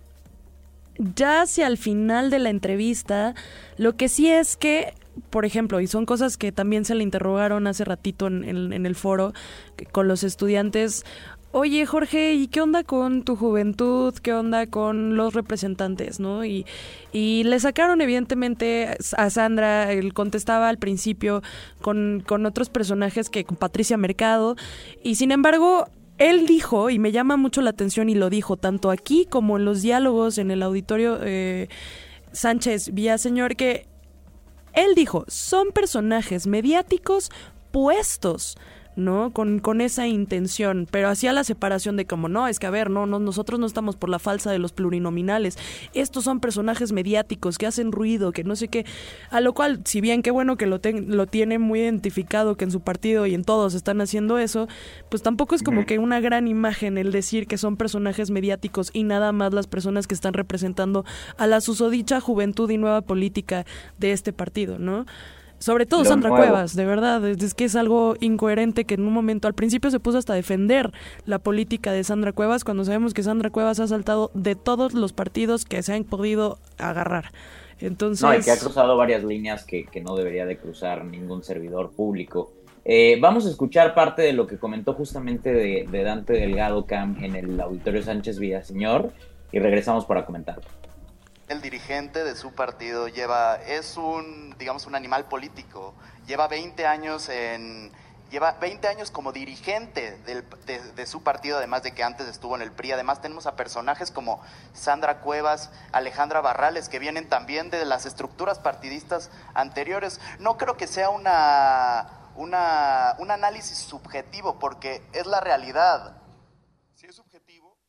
Ya hacia el final de la entrevista, lo que sí es que, por ejemplo, y son cosas que también se le interrogaron hace ratito en, en, en el foro con los estudiantes, oye, Jorge, ¿y qué onda con tu juventud? ¿Qué onda con los representantes? ¿No? Y, y le sacaron evidentemente a Sandra, él contestaba al principio con, con otros personajes, que con Patricia Mercado, y sin embargo él dijo, y me llama mucho la atención, y lo dijo tanto aquí como en los diálogos en el auditorio eh, Sánchez Villaseñor, que él dijo, son personajes mediáticos puestos, ¿no? Con, con esa intención, pero hacía la separación de como, no, es que a ver, no, no, nosotros no estamos por la falsa de los plurinominales, estos son personajes mediáticos que hacen ruido, que no sé qué, a lo cual, si bien qué bueno que lo, ten, lo tiene muy identificado, que en su partido y en todos están haciendo eso, pues tampoco es como que una gran imagen el decir que son personajes mediáticos y nada más las personas que están representando a la susodicha juventud y nueva política de este partido, ¿no? Sobre todo Sandra nuevo. Cuevas, de verdad, es, es que es algo incoherente que en un momento, al principio se puso hasta a defender la política de Sandra Cuevas, cuando sabemos que Sandra Cuevas ha saltado de todos los partidos que se han podido agarrar. Entonces... No, y que ha cruzado varias líneas que, que no debería de cruzar ningún servidor público. Eh, vamos a escuchar parte de lo que comentó justamente de, de Dante Delgado Cam en el Auditorio Sánchez Villaseñor, y regresamos para comentarlo. El dirigente de su partido lleva, es un, digamos, un animal político, lleva veinte años en, lleva veinte años como dirigente del, de, de su partido, además de que antes estuvo en el P R I. Además tenemos a personajes como Sandra Cuevas, Alejandra Barrales, que vienen también de las estructuras partidistas anteriores. No creo que sea una, una, un análisis subjetivo, porque es la realidad. Si es subjetivo.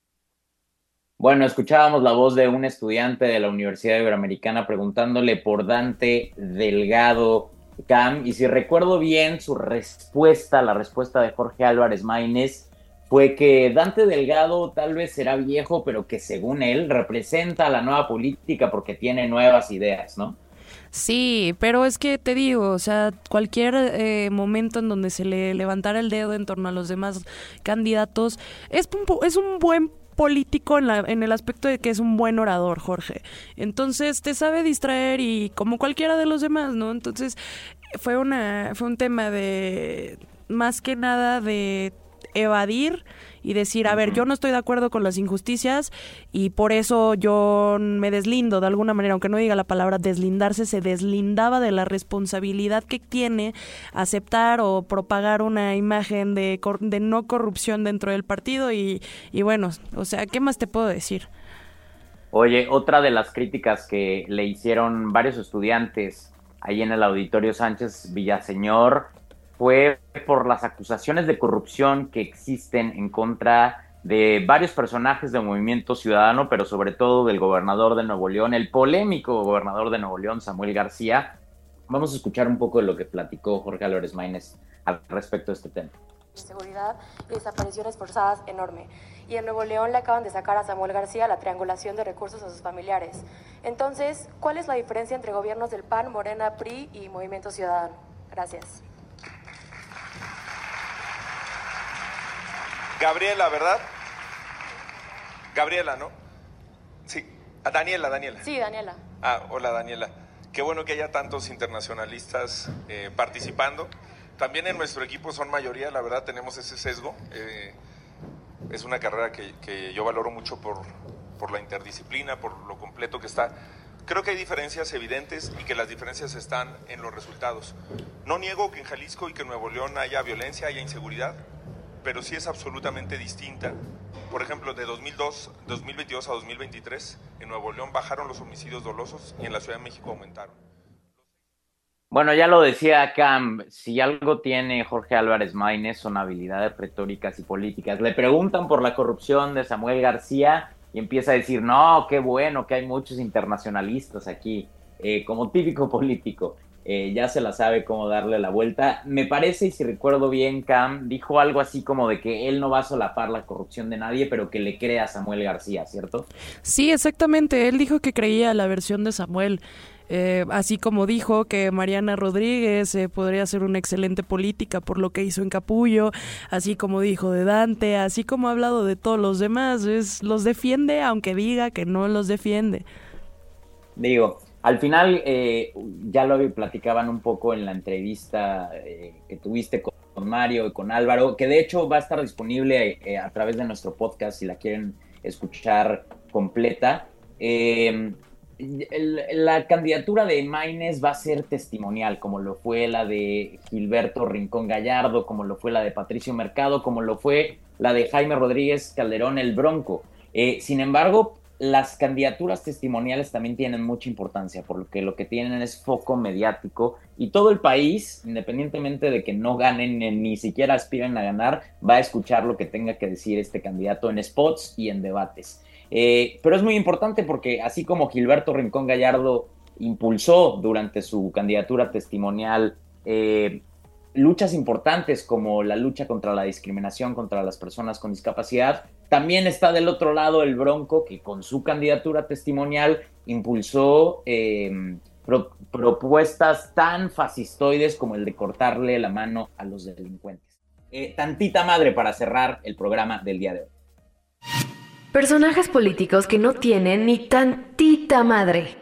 Bueno, escuchábamos la voz de un estudiante de la Universidad Iberoamericana preguntándole por Dante Delgado Cam, y si recuerdo bien, su respuesta, la respuesta de Jorge Álvarez Maínez, fue que Dante Delgado tal vez será viejo, pero que según él representa a la nueva política porque tiene nuevas ideas, ¿no? Sí, pero es que te digo, o sea, cualquier eh, momento en donde se le levantara el dedo en torno a los demás candidatos, es un, es un buen político en, la, en el aspecto de que es un buen orador, Jorge. Entonces te sabe distraer, y como cualquiera de los demás, ¿no? Entonces fue una fue un tema de, más que nada, de evadir y decir, a ver, yo no estoy de acuerdo con las injusticias y por eso yo me deslindo de alguna manera, aunque no diga la palabra deslindarse, se deslindaba de la responsabilidad que tiene aceptar o propagar una imagen de, de no corrupción dentro del partido y, y bueno, o sea, ¿qué más te puedo decir? Oye, otra de las críticas que le hicieron varios estudiantes ahí en el Auditorio Sánchez Villaseñor fue por las acusaciones de corrupción que existen en contra de varios personajes del Movimiento Ciudadano, pero sobre todo del gobernador de Nuevo León, el polémico gobernador de Nuevo León, Samuel García. Vamos a escuchar un poco de lo que platicó Jorge Álvarez Maínez al respecto de este tema. Seguridad y desapariciones forzadas enorme. Y en Nuevo León le acaban de sacar a Samuel García la triangulación de recursos a sus familiares. Entonces, ¿cuál es la diferencia entre gobiernos del P A N, Morena, P R I y Movimiento Ciudadano? Gracias. Gabriela, ¿verdad? Gabriela, ¿no? Sí. A Daniela, Daniela. Sí, Daniela. Ah, hola, Daniela. Qué bueno que haya tantos internacionalistas eh, participando. También en nuestro equipo son mayoría, la verdad tenemos ese sesgo. Eh, es una carrera que, que yo valoro mucho por, por la interdisciplina, por lo completo que está. Creo que hay diferencias evidentes y que las diferencias están en los resultados. No niego que en Jalisco y que en Nuevo León haya violencia, haya inseguridad, pero sí es absolutamente distinta. Por ejemplo, de dos mil dos, dos mil veintidós a dos mil veintitrés, en Nuevo León bajaron los homicidios dolosos y en la Ciudad de México aumentaron. Bueno, ya lo decía Cam, si algo tiene Jorge Álvarez Maínez son habilidades retóricas y políticas. Le preguntan por la corrupción de Samuel García y empieza a decir, no, qué bueno que hay muchos internacionalistas aquí, eh, como típico político. Eh, ya se la sabe cómo darle la vuelta. Me parece, y si recuerdo bien, Cam dijo algo así como de que él no va a solapar la corrupción de nadie, pero que le cree a Samuel García, ¿cierto? Sí, exactamente. Él dijo que creía la versión de Samuel. Eh, así como dijo que Mariana Rodríguez eh, podría ser una excelente política por lo que hizo en Capullo, así como dijo de Dante, así como ha hablado de todos los demás, es, los defiende aunque diga que no los defiende. Digo, al final eh, ya lo platicaban un poco en la entrevista eh, que tuviste con, con Mario y con Álvaro, que de hecho va a estar disponible eh, a través de nuestro podcast si la quieren escuchar completa. Eh, La candidatura de Maínez va a ser testimonial, como lo fue la de Gilberto Rincón Gallardo, como lo fue la de Patricio Mercado, como lo fue la de Jaime Rodríguez Calderón, el Bronco. Eh, sin embargo, las candidaturas testimoniales también tienen mucha importancia, porque lo que tienen es foco mediático y todo el país, independientemente de que no ganen ni siquiera aspiren a ganar, va a escuchar lo que tenga que decir este candidato en spots y en debates. Eh, pero es muy importante porque así como Gilberto Rincón Gallardo impulsó durante su candidatura testimonial eh, luchas importantes como la lucha contra la discriminación contra las personas con discapacidad, también está del otro lado el Bronco, que con su candidatura testimonial impulsó eh, pro, propuestas tan fascistoides como el de cortarle la mano a los delincuentes. Eh, tantita madre para cerrar el programa del día de hoy. Personajes políticos que no tienen ni tantita madre.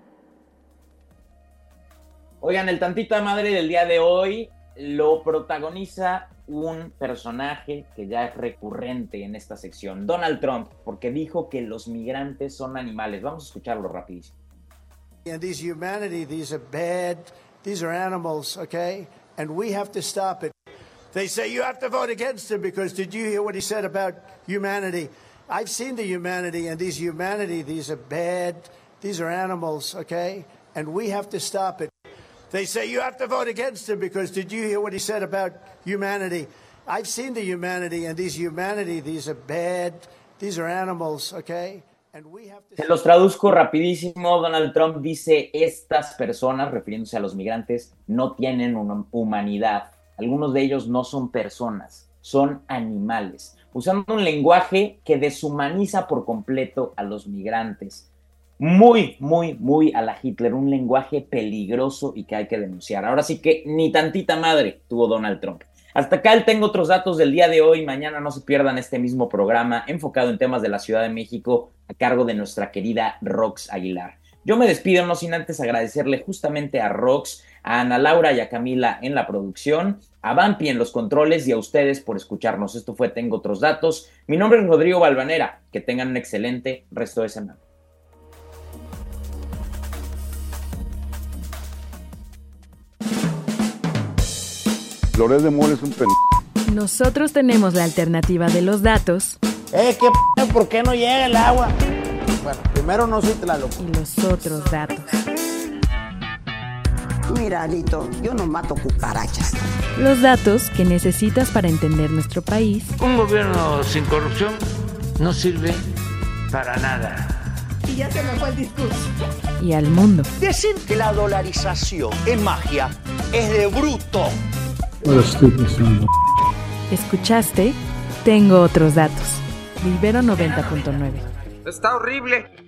Oigan, el tantita madre del día de hoy lo protagoniza un personaje que ya es recurrente en esta sección, Donald Trump, porque dijo que los migrantes son animales. Vamos a escucharlo rapidísimo. And these humanity, these are bad, these are animals, okay? And we have to stop it. They say you have to vote against him because did you hear what he said about humanity? I've seen the humanity, and these humanity, these are bad, these are animals, okay? And we have to stop it. They say you have to vote against him because did you hear what he said about humanity? I've seen the humanity, and these humanity, these are bad, these are animals, okay? And we have to... Se los traduzco rapidísimo. Donald Trump dice, estas personas, refiriéndose a los migrantes, no tienen una humanidad. Algunos de ellos no son personas, son animales. Usando un lenguaje que deshumaniza por completo a los migrantes. Muy, muy, muy a la Hitler, un lenguaje peligroso y que hay que denunciar. Ahora sí que ni tantita madre tuvo Donald Trump. Hasta acá el tengo otros datos del día de hoy. Mañana no se pierdan este mismo programa enfocado en temas de la Ciudad de México a cargo de nuestra querida Rox Aguilar. Yo me despido no sin antes agradecerle justamente a Rox, a Ana Laura y a Camila en la producción, a Vampi en los controles y a ustedes por escucharnos. Esto fue Tengo Otros Datos. Mi nombre es Rodrigo Balvanera. Que tengan un excelente resto de semana. Loret de Mola es un pen... Nosotros tenemos la alternativa de los datos. Eh, ¿qué p***? ¿Por qué no llega el agua? Bueno, primero no soy Tlaloc. Y los otros datos. Mira, Alito, yo no mato cucarachas. Los datos que necesitas para entender nuestro país. Un gobierno sin corrupción no sirve para nada. Y ya se me fue el discurso. Y al mundo. Decir que la dolarización es magia es de bruto. Ahora estoy pensando. ¿Escuchaste? Tengo otros datos. Ibero noventa punto nueve. Está horrible.